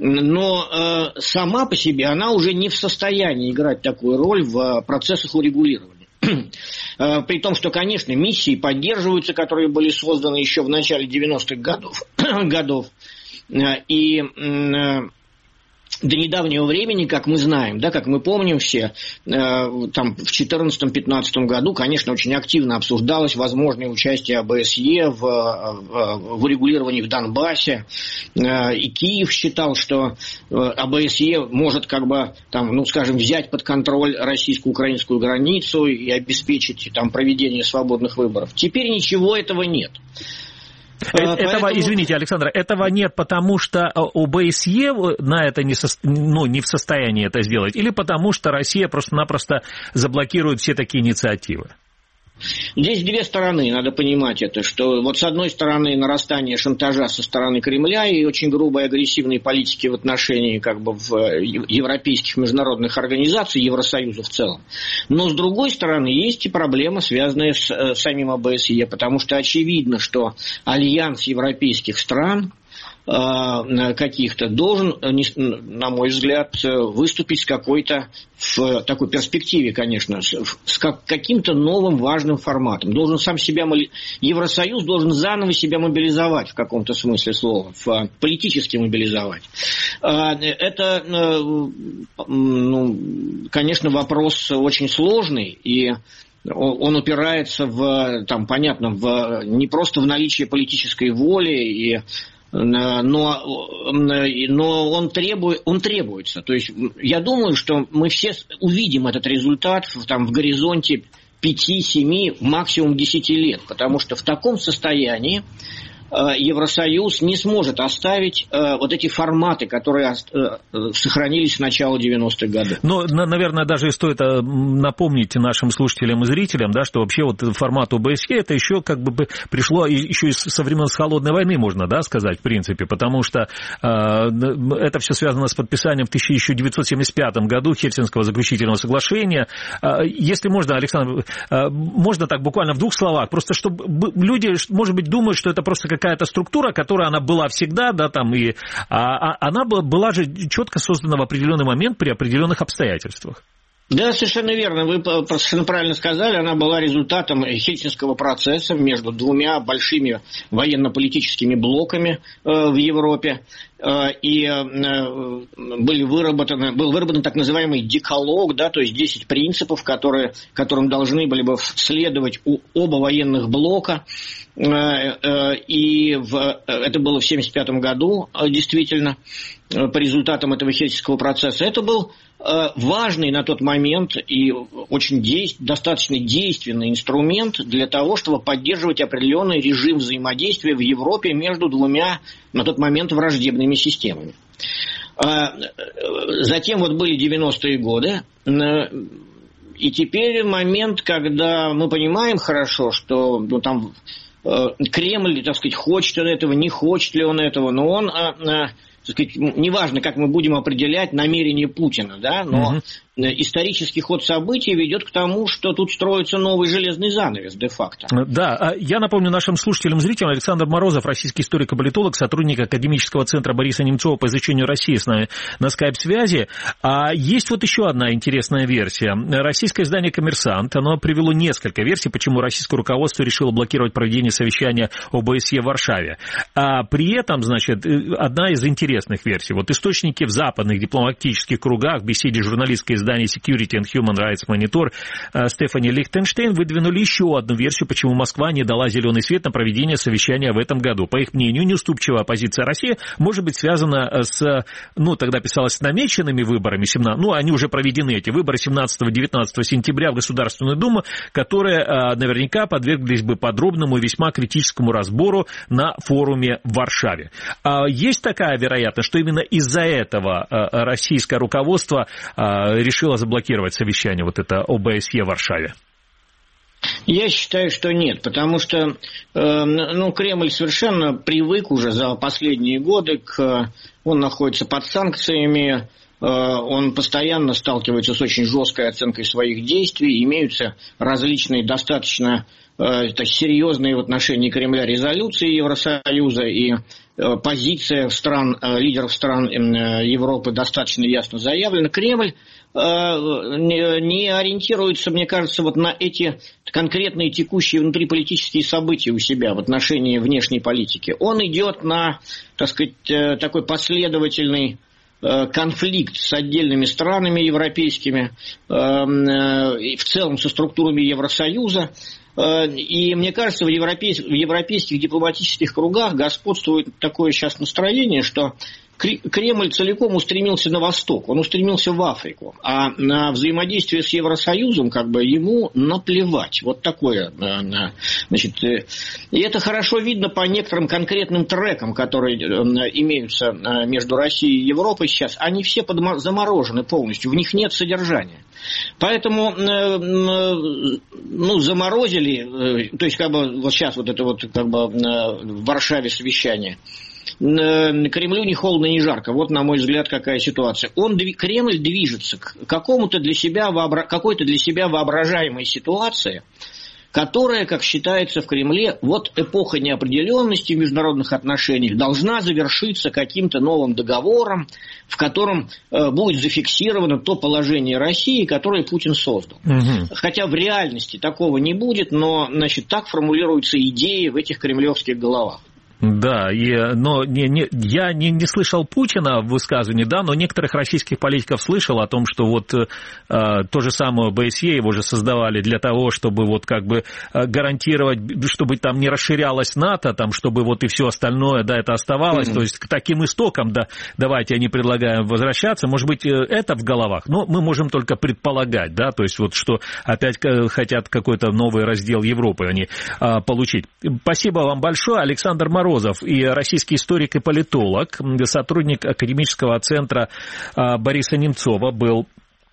Но сама по себе она уже не в состоянии играть такую роль в процессах урегулирования. При том, что, конечно, миссии поддерживаются, которые были созданы еще в начале девяностых годов, годов. И до недавнего времени, как мы знаем, да, как мы помним все, там в четырнадцатом-пятнадцатом году, конечно, очень активно обсуждалось возможное участие ОБСЕ в, в урегулировании в Донбассе. И Киев считал, что ОБСЕ может, как бы, там, ну, скажем, взять под контроль российско-украинскую границу и обеспечить там проведение свободных выборов. Теперь ничего этого нет. Этого, Поэтому... Извините, Александр, этого нет, потому что ОБСЕ на это не, со... ну, не в состоянии это сделать, или потому что Россия просто-напросто заблокирует все такие инициативы? Здесь две стороны, надо понимать это, что вот с одной стороны нарастание шантажа со стороны Кремля и очень грубой агрессивной политики в отношении как бы в европейских международных организаций, Евросоюза в целом. Но с другой стороны есть и проблема, связанная с, с самим ОБСЕ, потому что очевидно, что альянс европейских стран каких-то должен, на мой взгляд, выступить с какой-то, в такой перспективе, конечно, с каким-то новым важным форматом. Должен сам себя, Евросоюз должен заново себя мобилизовать в каком-то смысле слова, политически мобилизовать. Это, ну, конечно, вопрос очень сложный, и он упирается в, там, понятно, в, не просто в наличие политической воли и Но, но он, требует, он требуется. То есть я думаю, что мы все увидим этот результат там, в горизонте пяти, семи, максимум десяти лет. Потому что в таком состоянии Евросоюз не сможет оставить э, вот эти форматы, которые э, сохранились с начала девяностых годов. Но, наверное, даже стоит напомнить нашим слушателям и зрителям, да, что вообще вот формат ОБСЕ это еще как бы пришло еще из со времен Холодной войны, можно, да, сказать, в принципе, потому что э, это все связано с подписанием в тысяча девятьсот семьдесят пятом году Хельсинского заключительного соглашения. Э, если можно, Александр, э, можно так буквально в двух словах, просто чтобы люди, может быть, думают, что это просто как какая-то структура, которая она была всегда, да, там, и а, она была же четко создана в определенный момент при определенных обстоятельствах. Да, совершенно верно. Вы совершенно правильно сказали. Она была результатом Хельсинского процесса между двумя большими военно-политическими блоками в Европе. И были выработаны, был выработан так называемый декалог, да, то есть десять принципов, которые, которым должны были бы следовать у оба военных блока. И в, это было в семьдесят пятом году, действительно, по результатам этого Хельсинского процесса. Это был важный на тот момент и очень действ, достаточно действенный инструмент для того, чтобы поддерживать определенный режим взаимодействия в Европе между двумя на тот момент враждебными системами. Затем вот были девяностые годы, и теперь момент, когда мы понимаем хорошо, что ну, там Кремль, так сказать, хочет он этого, не хочет ли он этого, но он, так сказать, неважно, как мы будем определять намерение Путина, да, но угу. исторический ход событий ведет к тому, что тут строится новый железный занавес де-факто. Да, я напомню нашим слушателям, зрителям, Александр Морозов, российский историк и политолог, сотрудник Академического центра Бориса Немцова по изучению России с нами на скайп-связи. А есть вот еще одна интересная версия. Российское издание «Коммерсант», оно привело несколько версий, почему российское руководство решило блокировать проведение совещания ОБСЕ в Варшаве. А при этом, значит, одна из интересных версий. Вот источники в западных дипломатических кругах в беседе журналистской издания Security and Human Rights Monitor Стефани Лихтенштейн выдвинули еще одну версию, почему Москва не дала зеленый свет на проведение совещания в этом году. По их мнению, неуступчивая позиция России может быть связана с, ну, тогда писалось, с намеченными выборами, ну, они уже проведены, эти выборы семнадцатого-девятнадцатого сентября в Государственную Думу, которые наверняка подверглись бы подробному и весьма критическому разбору на форуме в Варшаве. Есть такая вероятность, что именно из-за этого российское руководство решило заблокировать совещание вот это ОБСЕ в Варшаве? Я считаю, что нет, потому что э, ну, Кремль совершенно привык уже за последние годы, к, он находится под санкциями, он постоянно сталкивается с очень жесткой оценкой своих действий, имеются различные достаточно это серьезные в отношении Кремля резолюции Евросоюза, и позиция стран, лидеров стран Европы достаточно ясно заявлена. Кремль не ориентируется, мне кажется, вот на эти конкретные текущие внутриполитические события у себя в отношении внешней политики. Он идет на, так сказать, такой последовательный конфликт с отдельными странами европейскими, и в целом со структурами Евросоюза. И мне кажется, в, европейских, в европейских дипломатических кругах господствует такое сейчас настроение, что Кремль целиком устремился на восток, он устремился в Африку, а на взаимодействие с Евросоюзом как бы ему наплевать. Вот такое. Значит, и это хорошо видно по некоторым конкретным трекам, которые имеются между Россией и Европой сейчас. Они все заморожены полностью, в них нет содержания. Поэтому ну, заморозили, то есть как бы вот сейчас вот это вот как бы в Варшаве совещание. Кремлю ни холодно, ни жарко. Вот, на мой взгляд, какая ситуация. Он, Кремль движется к какому-то для себя, какой-то для себя воображаемой ситуации, которая, как считается в Кремле, вот эпоха неопределенности в международных отношениях должна завершиться каким-то новым договором, в котором э, будет зафиксировано то положение России, которое Путин создал. Угу. Хотя в реальности такого не будет, но, значит, так формулируются идеи в этих кремлевских головах. Да, и, но не, не, я не, не слышал Путина в высказывании, да, но некоторых российских политиков слышал о том, что вот э, то же самое ОБСЕ его же создавали для того, чтобы вот как бы гарантировать, чтобы там не расширялось НАТО, там, чтобы вот и все остальное, да, это оставалось, mm-hmm. то есть к таким истокам, да, давайте они предлагаем возвращаться, может быть, это в головах, но мы можем только предполагать, да, то есть вот что опять хотят какой-то новый раздел Европы они а, получить. Спасибо вам большое, Александр Морозов. И российский историк и политолог, сотрудник академического центра Бориса Немцова был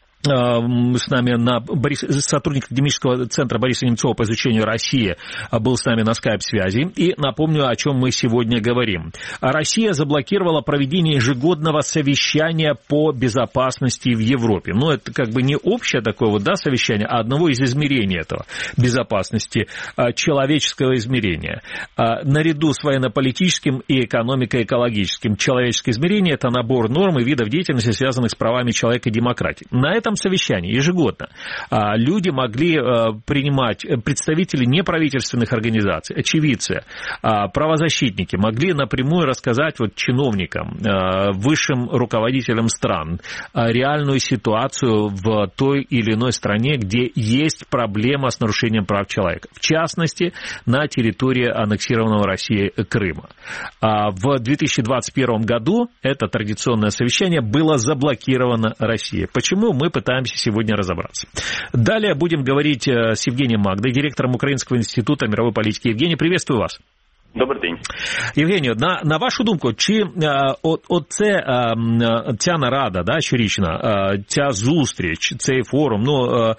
с нами на Борис, сотрудник академического центра Бориса Немцова по изучению России был с нами на скайп-связи. И напомню, о чем мы сегодня говорим. Россия заблокировала проведение ежегодного совещания по безопасности в Европе. Но это как бы не общее такое вот, да, совещание, а одного из измерений этого безопасности, человеческого измерения. Наряду с военно-политическим и экономико-экологическим. Человеческое измерение – это набор норм и видов деятельности, связанных с правами человека и демократией. На этом совещании ежегодно люди могли принимать, представители неправительственных организаций, очевидцы, правозащитники могли напрямую рассказать вот чиновникам, высшим руководителям стран реальную ситуацию в той или иной стране, где есть проблема с нарушением прав человека. В частности, на территории аннексированного Россией Крыма. В две тысячи двадцать первом году это традиционное совещание было заблокировано Россией. Почему? Мы пытаемся сегодня разобраться. Далее будем говорить с Евгением Магдой, директором Українського інституту мировой политики. Евгений, приветствую вас. Добрий день. Євгенію, на, на вашу думку, чи от, от це, ця нарада, да, щорічна, ця зустріч, цей форум, ну,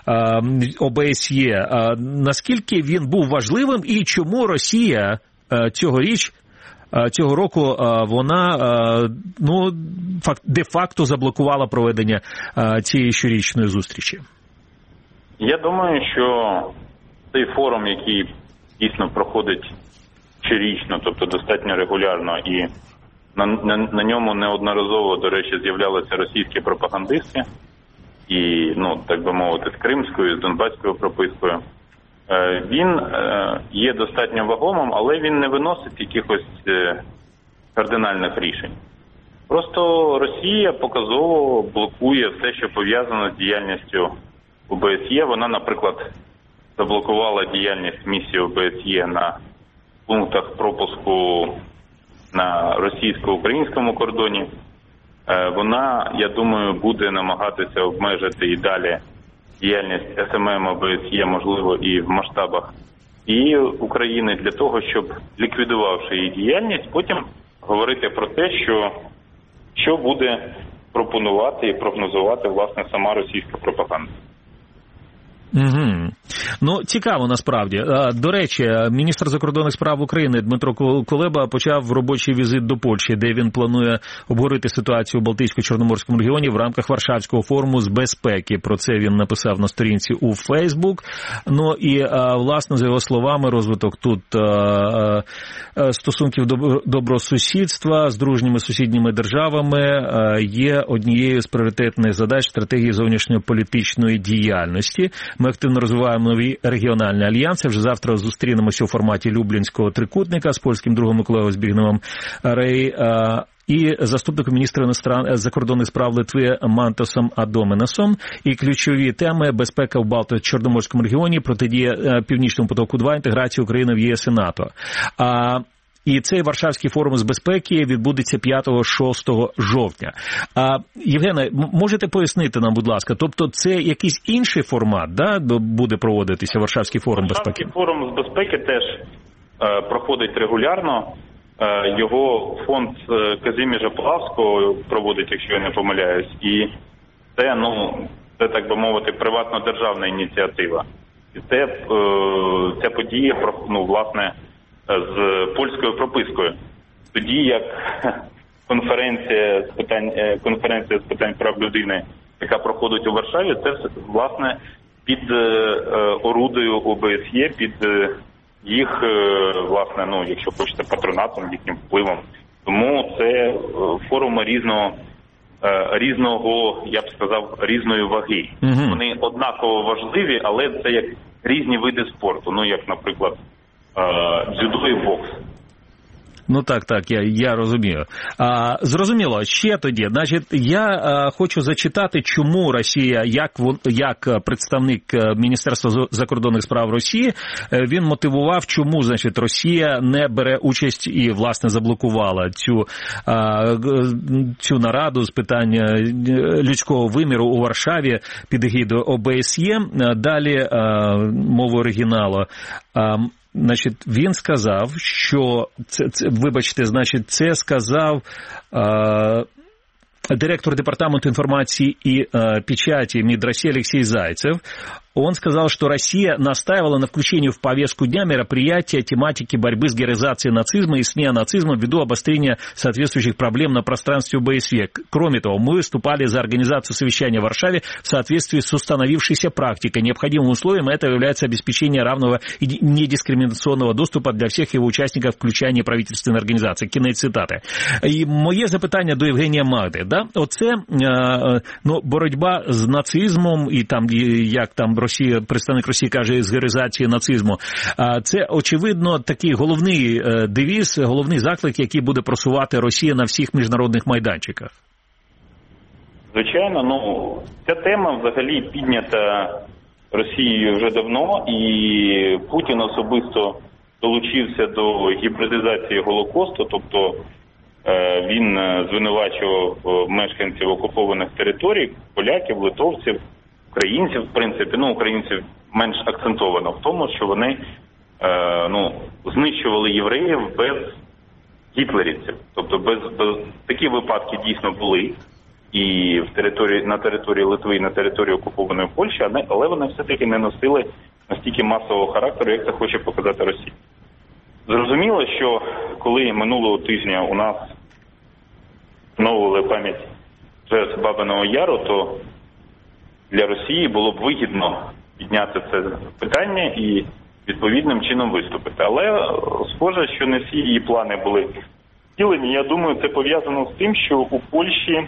ОБСЄ, наскільки він був важливим і чому Росія цьогоріч цього року вона, ну, де-факто заблокувала проведення цієї щорічної зустрічі? Я думаю, що цей форум, який дійсно проходить щорічно, тобто достатньо регулярно, і на, на, на ньому неодноразово, до речі, з'являлися російські пропагандисти, і, ну, так би мовити, з кримською, з донбаською пропискою, він є достатньо вагомим, але він не виносить якихось кардинальних рішень. Просто Росія показово блокує все, що пов'язано з діяльністю ОБСЄ. Вона, наприклад, заблокувала діяльність місії ОБСЄ на пунктах пропуску на російсько-українському кордоні. Вона, я думаю, буде намагатися обмежити і далі діяльність ес ем ем ОБСЄ, можливо, і в масштабах і України для того, щоб, ліквідувавши її діяльність, потім говорити про те, що, що буде пропонувати і прогнозувати, власне, сама російська пропаганда. Угу. Ну, цікаво насправді. До речі, міністр закордонних справ України Дмитро Кулеба почав робочий візит до Польщі, де він планує обговорити ситуацію у Балтійсько-Чорноморському регіоні в рамках Варшавського форуму з безпеки. Про це він написав на сторінці у Фейсбук. Ну і, власне, за його словами, розвиток тут стосунків добросусідства з дружніми сусідніми державами є однією з пріоритетних задач стратегії зовнішньополітичної діяльності. Ми активно розвиваємо нові регіональні альянси. Вже завтра зустрінемося у форматі Люблінського трикутника з польським другом Миколою Збігневим Рей і заступником міністра закордонних справ Литви Мантосом Адоминасом. І ключові теми – безпека в Балто-Чорноморському регіоні, протидія Північному потоку-два, інтеграція України в ЄС і НАТО. А І цей Варшавський форум з безпеки відбудеться п'ятого-шостого жовтня. А, Євгене, можете пояснити нам, будь ласка, тобто це якийсь інший формат, да, буде проводитися Варшавський форум безпеки? Варшавський форум з безпеки теж е, проходить регулярно. Е, його фонд Казіміжа Плавського проводить, якщо я не помиляюсь. І це, ну, це, так би мовити, приватно-державна ініціатива. І це, е, ця подія, ну, власне, з польською пропискою. Тоді як конференція з питань конференція з питань прав людини, яка проходить у Варшаві, це власне під орудою ОБСЄ, під їх, власне, ну, якщо хочете, патронатом, їхнім впливом. Тому це форуми різного різного, я б сказав, різної ваги. Угу. Вони однаково важливі, але це як різні види спорту. Ну, як, наприклад, дзюдо і бокс. Ну так, так, я, я розумію. А, зрозуміло, ще тоді, значить, я а, хочу зачитати, чому Росія, як, як представник Міністерства закордонних справ Росії, він мотивував, чому, значить, Росія не бере участь і, власне, заблокувала цю, а, цю нараду з питання людського виміру у Варшаві під егідою ОБСЄ. Далі, а, мовою оригіналу, а, значить, він сказав, що це, це вибачте, значить, це сказав е, директор департамента информации и э, печати МИД России Алексей Зайцев. Он сказал, что Россия настаивала на включении в повестку дня мероприятия тематики борьбы с героизацией нацизма и СМИ о нацизме ввиду обострения соответствующих проблем на пространстве ОБСЕ. Кроме того, мы выступали за организацию совещания в Варшаве в соответствии с установившейся практикой. Необходимым условием этого является обеспечение равного и недискриминационного доступа для всех его участников, включая правительственные организации. Кінець цитати. І моє запитання до Євгенія Магди. Да? Оце ну, боротьба з нацизмом і там, як там Росія, представник Росії каже, з героїзації нацизму. Це, очевидно, такий головний девіз, головний заклик, який буде просувати Росія на всіх міжнародних майданчиках. Звичайно, ну, ця тема взагалі піднята Росією вже давно, і Путін особисто долучився до гібридизації Голокосту, тобто він звинувачував мешканців окупованих територій, поляків, литовців, українців, в принципі, ну, українців менш акцентовано в тому, що вони е, ну, знищували євреїв без гітлерівців. Тобто без, без такі випадки дійсно були і в території, на території Литви, і на території окупованої Польщі, але вони все-таки не носили настільки масового характеру, як це хоче показати Росія. Зрозуміло, що коли минулого тижня у нас встановили пам'ять жертв Бабиного Яру, то для Росії було б вигідно підняти це питання і відповідним чином виступити. Але схоже, що не всі її плани були втілені. Я думаю, це пов'язано з тим, що у Польщі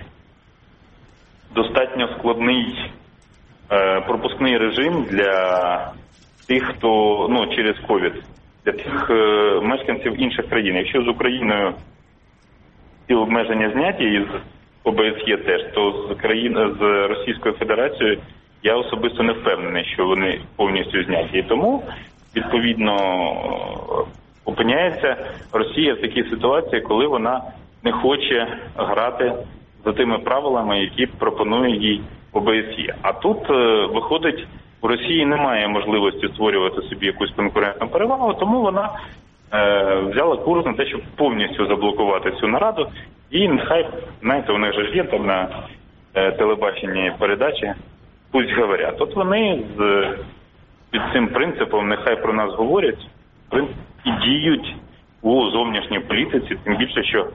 достатньо складний е, пропускний режим для тих, хто, ну, через ковід, для тих е, мешканців інших країн. Якщо з Україною ці обмеження зняті із ОБСЄ теж, то з країн, з Російською Федерацією я особисто не впевнений, що вони повністю зняті. І тому, відповідно, опиняється Росія в такій ситуації, коли вона не хоче грати за тими правилами, які пропонує їй ОБСЄ. А тут, виходить, у Росії немає можливості створювати собі якусь конкурентну перевагу, тому вона е, взяла курс на те, щоб повністю заблокувати цю нараду. І нехай, знаєте, у них же є там на е, телебаченні передачі «Пусть говорять». От вони з під цим принципом нехай про нас говорять і діють у зовнішній політиці, тим більше, що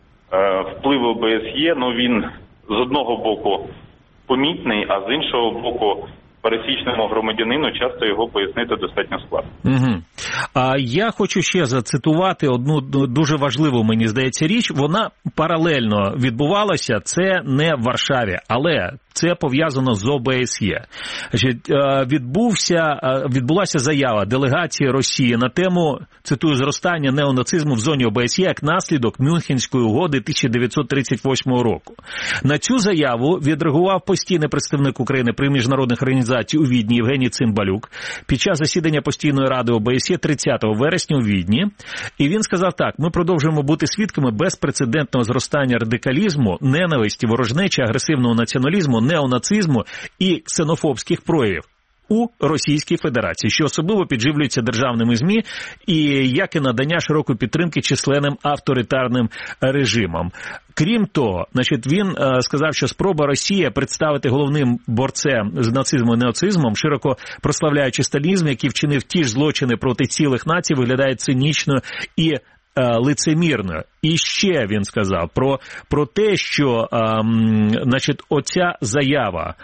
е, вплив ОБСЄ, ну він з одного боку помітний, а з іншого боку пересічному громадянину часто його пояснити достатньо складно. Угу. А я хочу ще зацитувати одну дуже важливу, мені здається, річ. Вона паралельно відбувалася, це не в Варшаві, але це пов'язано з ОБСЄ. Значить, відбувся, відбулася заява делегації Росії на тему, цитую, зростання неонацизму в зоні ОБСЄ як наслідок Мюнхенської угоди тисяча дев'ятсот тридцять восьмого року. На цю заяву відреагував постійний представник України при міжнародних організаціях у Відні Євгеній Цимбалюк під час засідання постійної ради ОБСЄ тридцятого вересня у Відні. І він сказав так: ми продовжуємо бути свідками безпрецедентного зростання радикалізму, ненависті, ворожнечі, агресивного націоналізму, неонацизму і ксенофобських проявів у Російській Федерації, що особливо підживлюється державними ЗМІ, і як і надання широкої підтримки численним авторитарним режимам. Крім того, значить, він е, сказав, що спроба Росії представити головним борцем з нацизмом і неонацизмом, широко прославляючи сталінізм, який вчинив ті ж злочини проти цілих націй, виглядає цинічно і е, лицемірно. І ще він сказав про, про те, що а, значить, оця заява,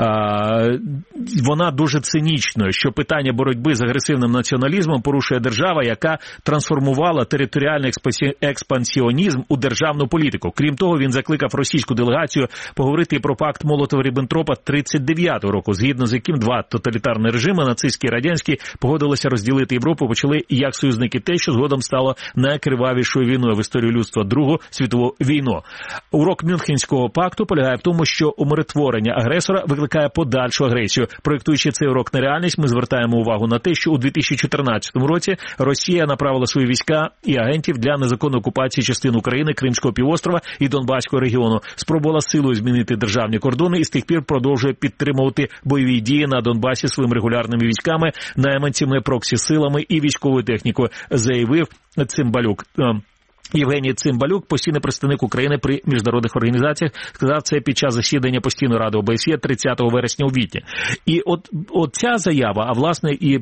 а, вона дуже цинічна, що питання боротьби з агресивним націоналізмом порушує держава, яка трансформувала територіальний експансіонізм у державну політику. Крім того, він закликав російську делегацію поговорити про пакт Молотова-Ріббентропа тридцять дев'ятого року, згідно з яким два тоталітарні режими, нацистський і радянський, погодилися розділити Європу, почали як союзники те, що згодом стало найкривавішою війною в історії людства, Другу світову війну. Урок Мюнхенського пакту полягає в тому, що умиротворення агресора викликає подальшу агресію. Проєктуючи цей урок на реальність, ми звертаємо увагу на те, що у дві тисячі чотирнадцятому році Росія направила свої війська і агентів для незаконної окупації частин України, Кримського півострова і Донбаського регіону. Спробувала силою змінити державні кордони і з тих пір продовжує підтримувати бойові дії на Донбасі своїми регулярними військами, найманцями, проксі-силами і військовою технікою, заявив Цимбалюк. Євгеній Цимбалюк, постійний представник України при міжнародних організаціях, сказав це під час засідання постійної ради ОБСЄ тридцятого вересня у Відні. І от, от ця заява, а власне і е,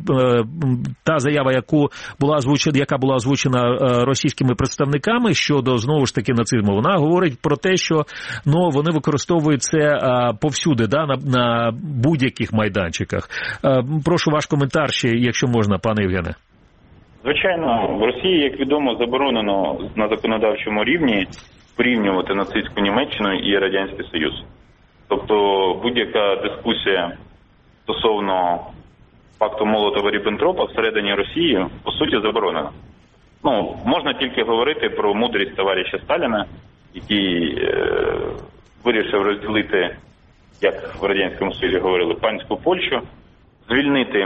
та заява, яку була озвучена, яка була озвучена е, російськими представниками щодо, знову ж таки, нацизму, вона говорить про те, що ну, вони використовують це е, повсюди, да, на, на будь-яких майданчиках. Е, прошу ваш коментар ще, якщо можна, пане Євгене. Звичайно, в Росії, як відомо, заборонено на законодавчому рівні порівнювати нацистську Німеччину і Радянський Союз. Тобто будь-яка дискусія стосовно пакту Молотова-Ріббентропа всередині Росії, по суті, заборонена. Ну, можна тільки говорити про мудрість товариша Сталіна, який е, вирішив розділити, як в Радянському Союзі говорили, панську Польщу, звільнити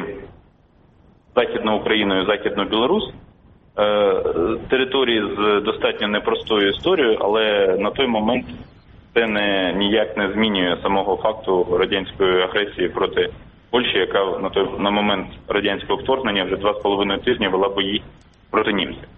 Західну Україну і Західну Білорусь, території з достатньо непростою історією, але на той момент це не, ніяк не змінює самого факту радянської агресії проти Польщі, яка на той на момент радянського вторгнення вже два з половиною тижні вела бої проти німців.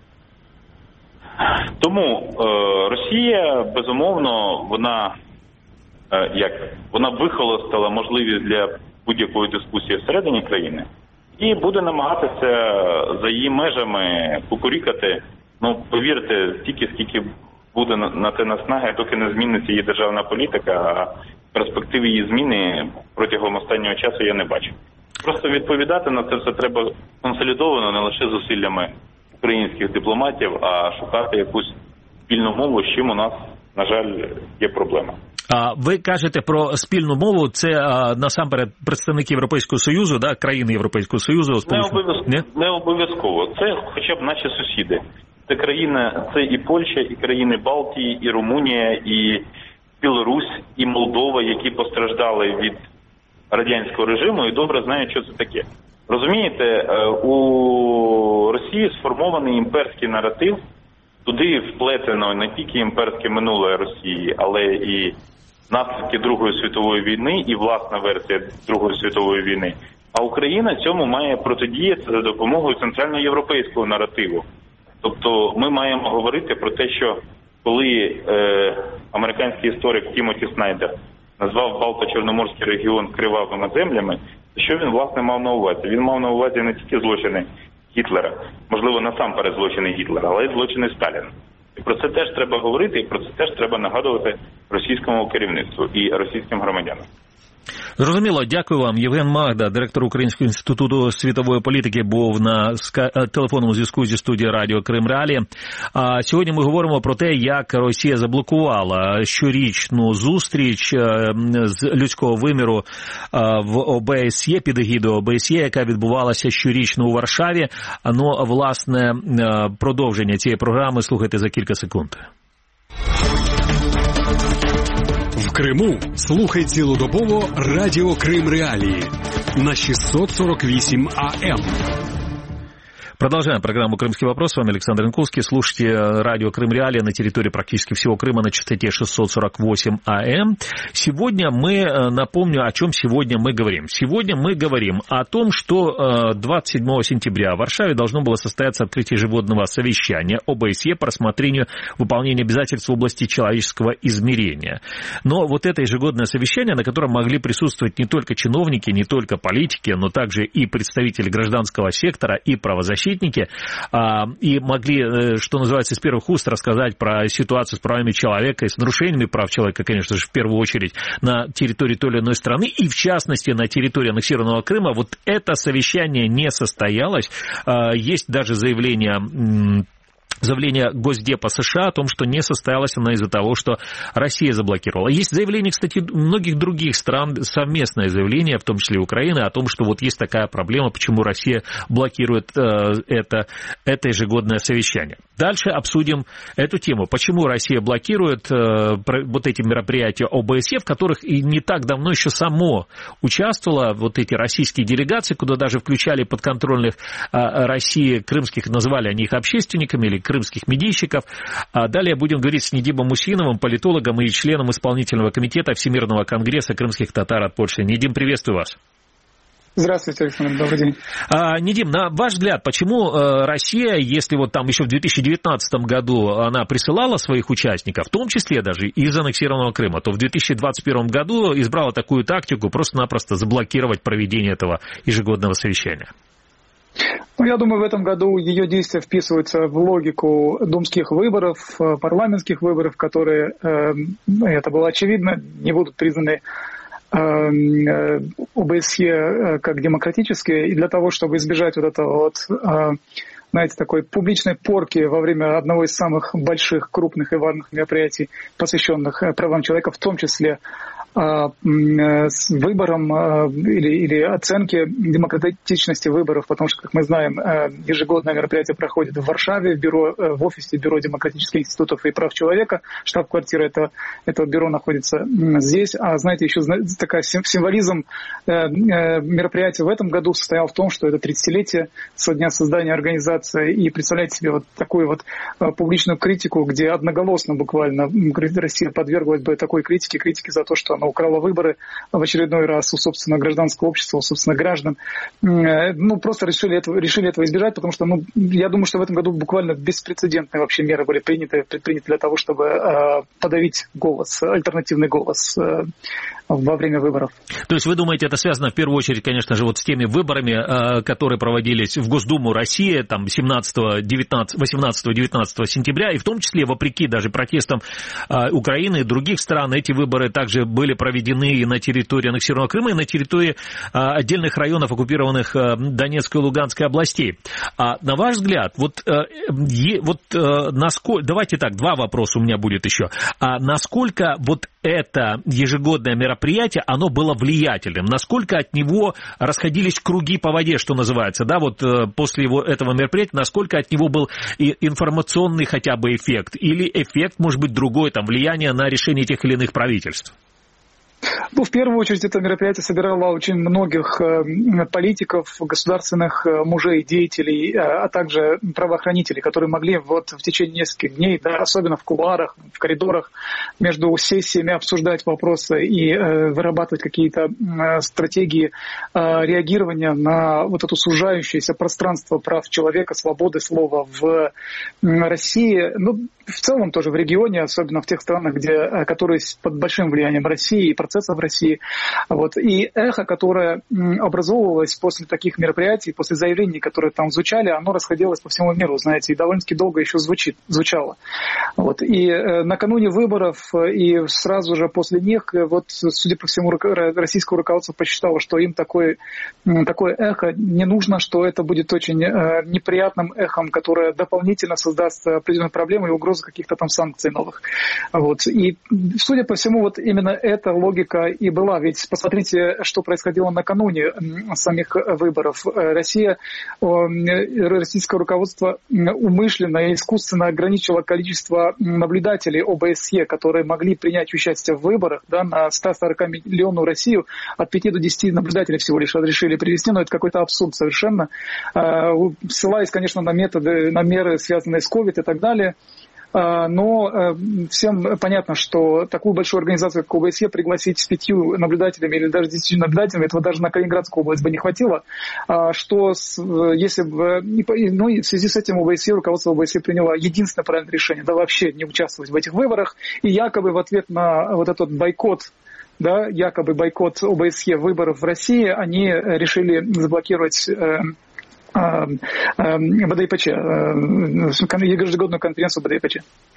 Тому е, Росія, безумовно, вона е, як вона вихолостила можливість для будь-якої дискусії всередині країни, і буде намагатися за її межами кукурікати, ну, повірте, стільки, скільки буде на те наснаги, доки не зміниться її державна політика, а перспективи її зміни протягом останнього часу я не бачу. Просто відповідати на це все треба консолідовано, не лише зусиллями українських дипломатів, а шукати якусь спільну мову, з чим у нас, на жаль, є проблема. А ви кажете про спільну мову, це а, насамперед представники Європейського Союзу, да, країни Європейського Союзу? Не обов'язково. Не обов'язково. Це хоча б наші сусіди. Це країни, це і Польща, і країни Балтії, і Румунія, і Білорусь, і Молдова, які постраждали від радянського режиму і добре знають, що це таке. Розумієте, у Росії сформований імперський наратив, туди вплетено не тільки імперське минуле Росії, але і наслідки Другої світової війни і власна версія Другої світової війни. А Україна цьому має протидіяти за допомогою центральноєвропейського наративу. Тобто ми маємо говорити про те, що коли е, американський історик Тімоті Снайдер назвав Балто-Чорноморський регіон кривавими землями, Що він, власне, мав на увазі? Він мав на увазі не тільки злочини Гітлера, можливо, насамперед злочини Гітлера, але й злочини Сталіна. І про це теж треба говорити, і про це теж треба нагадувати російському керівництву і російським громадянам. Зрозуміло, дякую вам. Євген Магда, директор Українського інституту світової політики, був на телефонному зв'язку зі студією Радіо Крим Реалії. А сьогодні ми говоримо про те, як Росія заблокувала щорічну зустріч з людського виміру в О Б С Є, під егідою О Б С Є, яка відбувалася щорічно у Варшаві. Ну, власне, продовження цієї програми слухайте за кілька секунд. В Криму слухай цілодобово Радіо Крим Реалії на шестьсот сорок восемь А М. Продолжаем программу «Крымский вопрос». С вами Александр Янковский. Слушайте радио «Крым Реалии» на территории практически всего Крыма на частоте шестьсот сорок восемь А М. Сегодня мы, напомню, о чем сегодня мы говорим. Сегодня мы говорим о том, что двадцать седьмого сентября в Варшаве должно было состояться открытие ежегодного совещания О Б С Е по рассмотрению выполнения обязательств в области человеческого измерения. Но вот это ежегодное совещание, на котором могли присутствовать не только чиновники, не только политики, но также и представители гражданского сектора, и правозащитники, и могли, что называется, с первых уст рассказать про ситуацию с правами человека и с нарушениями прав человека, конечно же, в первую очередь на территории той или иной страны, и в частности на территории аннексированного Крыма. Вот это совещание не состоялось. Есть даже заявление... Заявление Госдепа США о том, что не состоялось она из-за того, что Россия заблокировала. Есть заявление, кстати, многих других стран, совместное заявление, в том числе Украины, о том, что вот есть такая проблема, почему Россия блокирует э, это, это ежегодное совещание. Дальше обсудим эту тему. Почему Россия блокирует э, вот эти мероприятия О Б С Е, в которых и не так давно еще само участвовало, вот эти российские делегации, куда даже включали подконтрольных э, России крымских, называли они их общественниками или крымских медийщиков. А далее будем говорить с Недимом Мусиновым, политологом и членом исполнительного комитета Всемирного конгресса крымских татар от Польши. Недим, приветствую вас. Здравствуйте, Александр, добрый день. А, Недим, на ваш взгляд, почему э, Россия, если вот там еще в две тысячи девятнадцатом году она присылала своих участников, в том числе даже из аннексированного Крыма, то в две тысячи двадцать первом году избрала такую тактику просто-напросто заблокировать проведение этого ежегодного совещания? Ну, я думаю, в этом году ее действия вписываются в логику думских выборов, парламентских выборов, которые, э, это было очевидно, не будут признаны э, О Б С Е как демократические. И для того, чтобы избежать вот этого вот, э, знаете, такой публичной порки во время одного из самых больших, крупных и важных мероприятий, посвященных правам человека, в том числе с выбором или, или оценки демократичности выборов, потому что, как мы знаем, ежегодное мероприятие проходит в Варшаве, в, бюро, в офисе Бюро демократических институтов и прав человека. Штаб-квартира этого, этого бюро находится здесь. А знаете, еще такой символизм мероприятия в этом году состоял в том, что это тридцатилетие со дня создания организации. И представляете себе вот такую вот публичную критику, где одноголосно буквально Россия подверглась бы такой критике, критике за то, что она украла выборы в очередной раз у собственного гражданского общества, у собственных граждан. Ну, просто решили этого, решили этого избежать, потому что, ну, я думаю, что в этом году буквально беспрецедентные вообще меры были приняты, предприняты для того, чтобы э, подавить голос, альтернативный голос э, во время выборов. То есть вы думаете, это связано в первую очередь, конечно же, вот с теми выборами, э, которые проводились в Госдуму России, там, семнадцатого, девятнадцатого, восемнадцатого, девятнадцатого сентября, и в том числе, вопреки даже протестам э, Украины и других стран, эти выборы также были проведены и на территории аннексированного Крыма, и на территории а, отдельных районов, оккупированных а, Донецкой и Луганской областей. А на ваш взгляд, вот, а, е, вот а, насколько, давайте так, два вопроса у меня будет еще. А насколько вот это ежегодное мероприятие, оно было влиятельным? Насколько от него расходились круги по воде, что называется, да, вот а, после его, этого мероприятия, насколько от него был и информационный хотя бы эффект, или эффект, может быть, другой, там, влияние на решение тех или иных правительств? Ну, в первую очередь, это мероприятие собирало очень многих э, политиков, государственных э, мужей, деятелей, э, а также правоохранителей, которые могли вот в течение нескольких дней, да, особенно в кулуарах, в коридорах, между сессиями обсуждать вопросы и э, вырабатывать какие-то э, стратегии э, реагирования на вот это сужающееся пространство прав человека, свободы слова в э, России. Ну, в целом тоже в регионе, особенно в тех странах, где, которые под большим влиянием России и процессов государства в России. Вот. И эхо, которое образовывалось после таких мероприятий, после заявлений, которые там звучали, оно расходилось по всему миру, знаете, и довольно-таки долго еще звучит, звучало. Вот. И э, накануне выборов и сразу же после них, вот, судя по всему, российское руководство посчитало, что им такое, такое эхо не нужно, что это будет очень э, неприятным эхом, которое дополнительно создаст определенные проблемы и угрозы каких-то там санкций новых. Вот. И, судя по всему, вот именно эта логика и была. Ведь посмотрите, что происходило накануне самих выборов. Россия, российское руководство умышленно и искусственно ограничило количество наблюдателей ОБСЕ, которые могли принять участие в выборах, да, на сто сорок миллионов Россию, от пяти до десяти наблюдателей всего лишь разрешили привести, но это какой-то абсурд совершенно. Ссылаясь, конечно, на методы, на меры, связанные с ковид и так далее. Но всем понятно, что такую большую организацию, как ОБСЕ, пригласить с пятью наблюдателями или даже десятью наблюдателями, этого даже на Калининградскую область бы не хватило. Что если бы, ну, и в связи с этим ОБСЕ, руководство ОБСЕ приняло единственное правильное решение, да, вообще не участвовать в этих выборах, и якобы в ответ на вот этот бойкот, да, якобы бойкот ОБСЕ выборов в России, они решили заблокировать БДИПЧ, ежегодную конференцию БДИПЧ.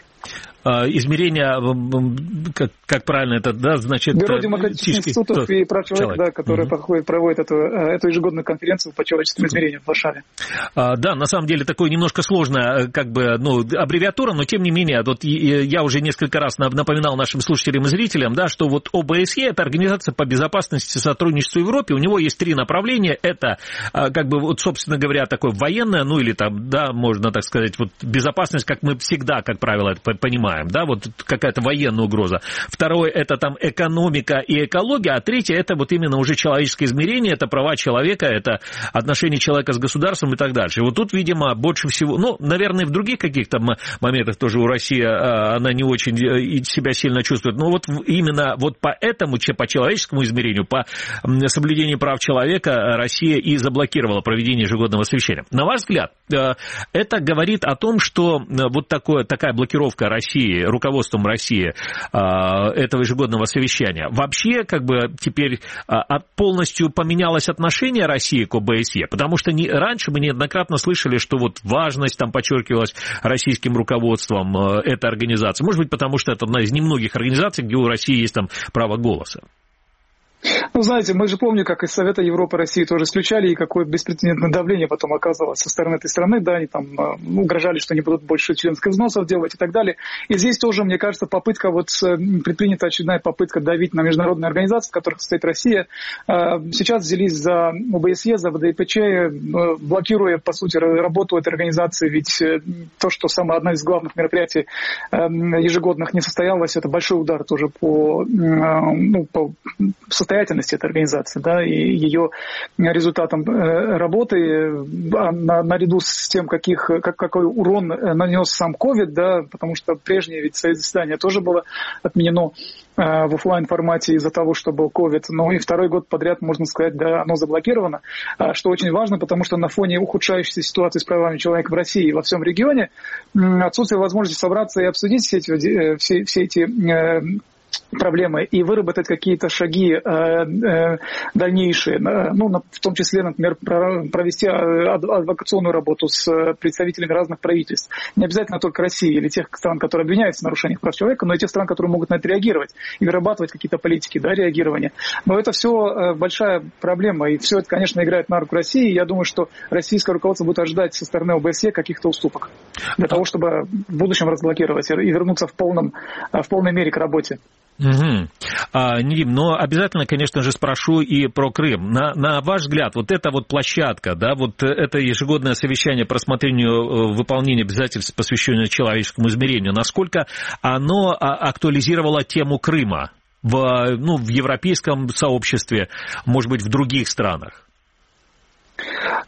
Измерения, как, как правильно это, да, значит... Бюро демократических институтов и прав человека, да, которые mm-hmm. проводят эту, эту ежегодную конференцию по человеческим измерениям в Варшаве. А, да, на самом деле, такое немножко сложная, как бы, ну, аббревиатура, но тем не менее, вот я уже несколько раз напоминал нашим слушателям и зрителям, да, что вот ОБСЕ — это Организация по безопасности и сотрудничеству в Европе, у него есть три направления, это, как бы, вот, собственно говоря, такое военное, ну, или там, да, можно так сказать, вот безопасность, как мы всегда, как правило, это понимаем, да, вот какая-то военная угроза. Второе — это там экономика и экология, а третье — это вот именно уже человеческое измерение, это права человека, это отношения человека с государством и так дальше. И вот тут, видимо, больше всего, ну, наверное, в других каких-то моментах тоже у России она не очень себя сильно чувствует, но вот именно вот по этому, по человеческому измерению, по соблюдению прав человека Россия и заблокировала проведение ежегодного совещания. На ваш взгляд, это говорит о том, что вот такое, такая блокировка России, руководством России этого ежегодного совещания, вообще как бы теперь полностью поменялось отношение России к ОБСЕ, потому что не, раньше мы неоднократно слышали, что вот важность там подчеркивалась российским руководством этой организации. Может быть, потому что это одна из немногих организаций, где у России есть там право голоса. Ну, знаете, мы же помним, как из Совета Европы России тоже исключали, и какое беспрецедентное давление потом оказывалось со стороны этой страны, да, они там ну, угрожали, что не будут больше членских взносов делать и так далее. И здесь тоже, мне кажется, попытка, вот предпринята очередная попытка давить на международные организации, в которых состоит Россия. Сейчас взялись за ОБСЕ, за ВДИПЧ, блокируя, по сути, работу этой организации, ведь то, что самое одно из главных мероприятий ежегодных не состоялось, это большой удар тоже по, ну, по состоянию состоятельности этой организации, да, и ее результатом работы, наряду с тем, каких, как, какой урон нанес сам ковид, да, потому что прежнее ведь заседание тоже было отменено в офлайн формате из-за того, что был ковид, но и второй год подряд, можно сказать, да, оно заблокировано, что очень важно, потому что на фоне ухудшающейся ситуации с правами человека в России и во всем регионе отсутствие возможности собраться и обсудить все эти, все, все эти проблемы и выработать какие-то шаги э, э, дальнейшие, ну, в том числе, например, провести адвокационную работу с представителями разных правительств. Не обязательно только России или тех стран, которые обвиняются в нарушениях прав человека, но и тех стран, которые могут на это реагировать и вырабатывать какие-то политики, да, реагирования. Но это все большая проблема, и все это, конечно, играет на руку России. Я думаю, что российское руководство будет ожидать со стороны ОБСЕ каких-то уступок для того, чтобы в будущем разблокировать и вернуться в, полном, в полной мере к работе. Угу. А, Нерим, но обязательно, конечно же, спрошу и про Крым. На, на ваш взгляд, вот эта вот площадка, да, вот это ежегодное совещание по рассмотрению выполнения обязательств, посвященных человеческому измерению, насколько оно актуализировало тему Крыма в, ну, в европейском сообществе, может быть, в других странах?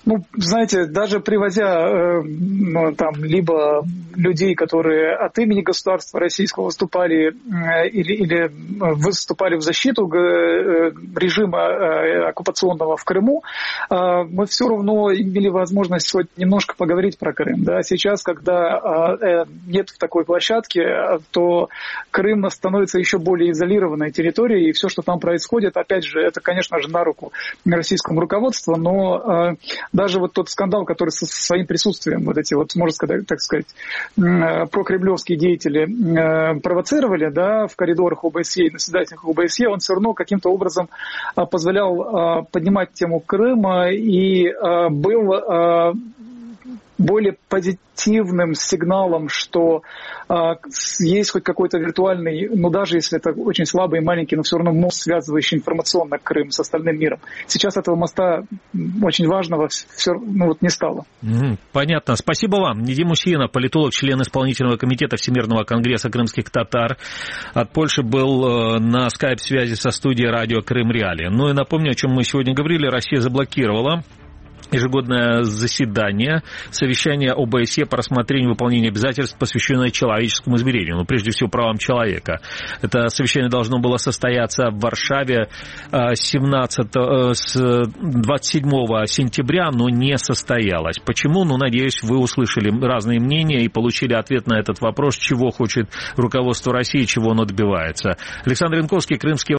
Ну, знаете, даже привозя э, ну, там либо людей, которые от имени государства российского выступали э, или, или выступали в защиту э, режима э, оккупационного в Крыму, э, мы все равно имели возможность хоть немножко поговорить про Крым. Да? Сейчас, когда э, нет такой площадки, то Крым становится еще более изолированной территорией, и все, что там происходит, опять же, это, конечно же, на руку российскому руководству, но э, даже вот тот скандал, который со своим присутствием, вот эти вот, можно сказать, так сказать, прокремлевские деятели провоцировали, да, в коридорах ОБСЕ и на заседаниях ОБСЕ, он все равно каким-то образом позволял поднимать тему Крыма и был более позитивным сигналом, что а, есть хоть какой-то виртуальный, ну даже если это очень слабый и маленький, но все равно мост, связывающий информационно Крым с остальным миром. Сейчас этого моста очень важного все, ну, вот не стало. Понятно. Спасибо вам. Недим Мусиенов, политолог, член исполнительного комитета Всемирного конгресса крымских татар, от Польши, был на скайп-связи со студией радио Крым Реалии. Ну и напомню, о чем мы сегодня говорили. Россия заблокировала ежегодное заседание, совещание ОБСЕ по рассмотрению выполнения обязательств, посвященное человеческому измерению, ну, прежде всего, правам человека. Это совещание должно было состояться в Варшаве семнадцатого, с двадцать седьмого сентября, но не состоялось. Почему? Ну, надеюсь, вы услышали разные мнения и получили ответ на этот вопрос, чего хочет руководство России, чего оно добивается. Александр Янковский, крымский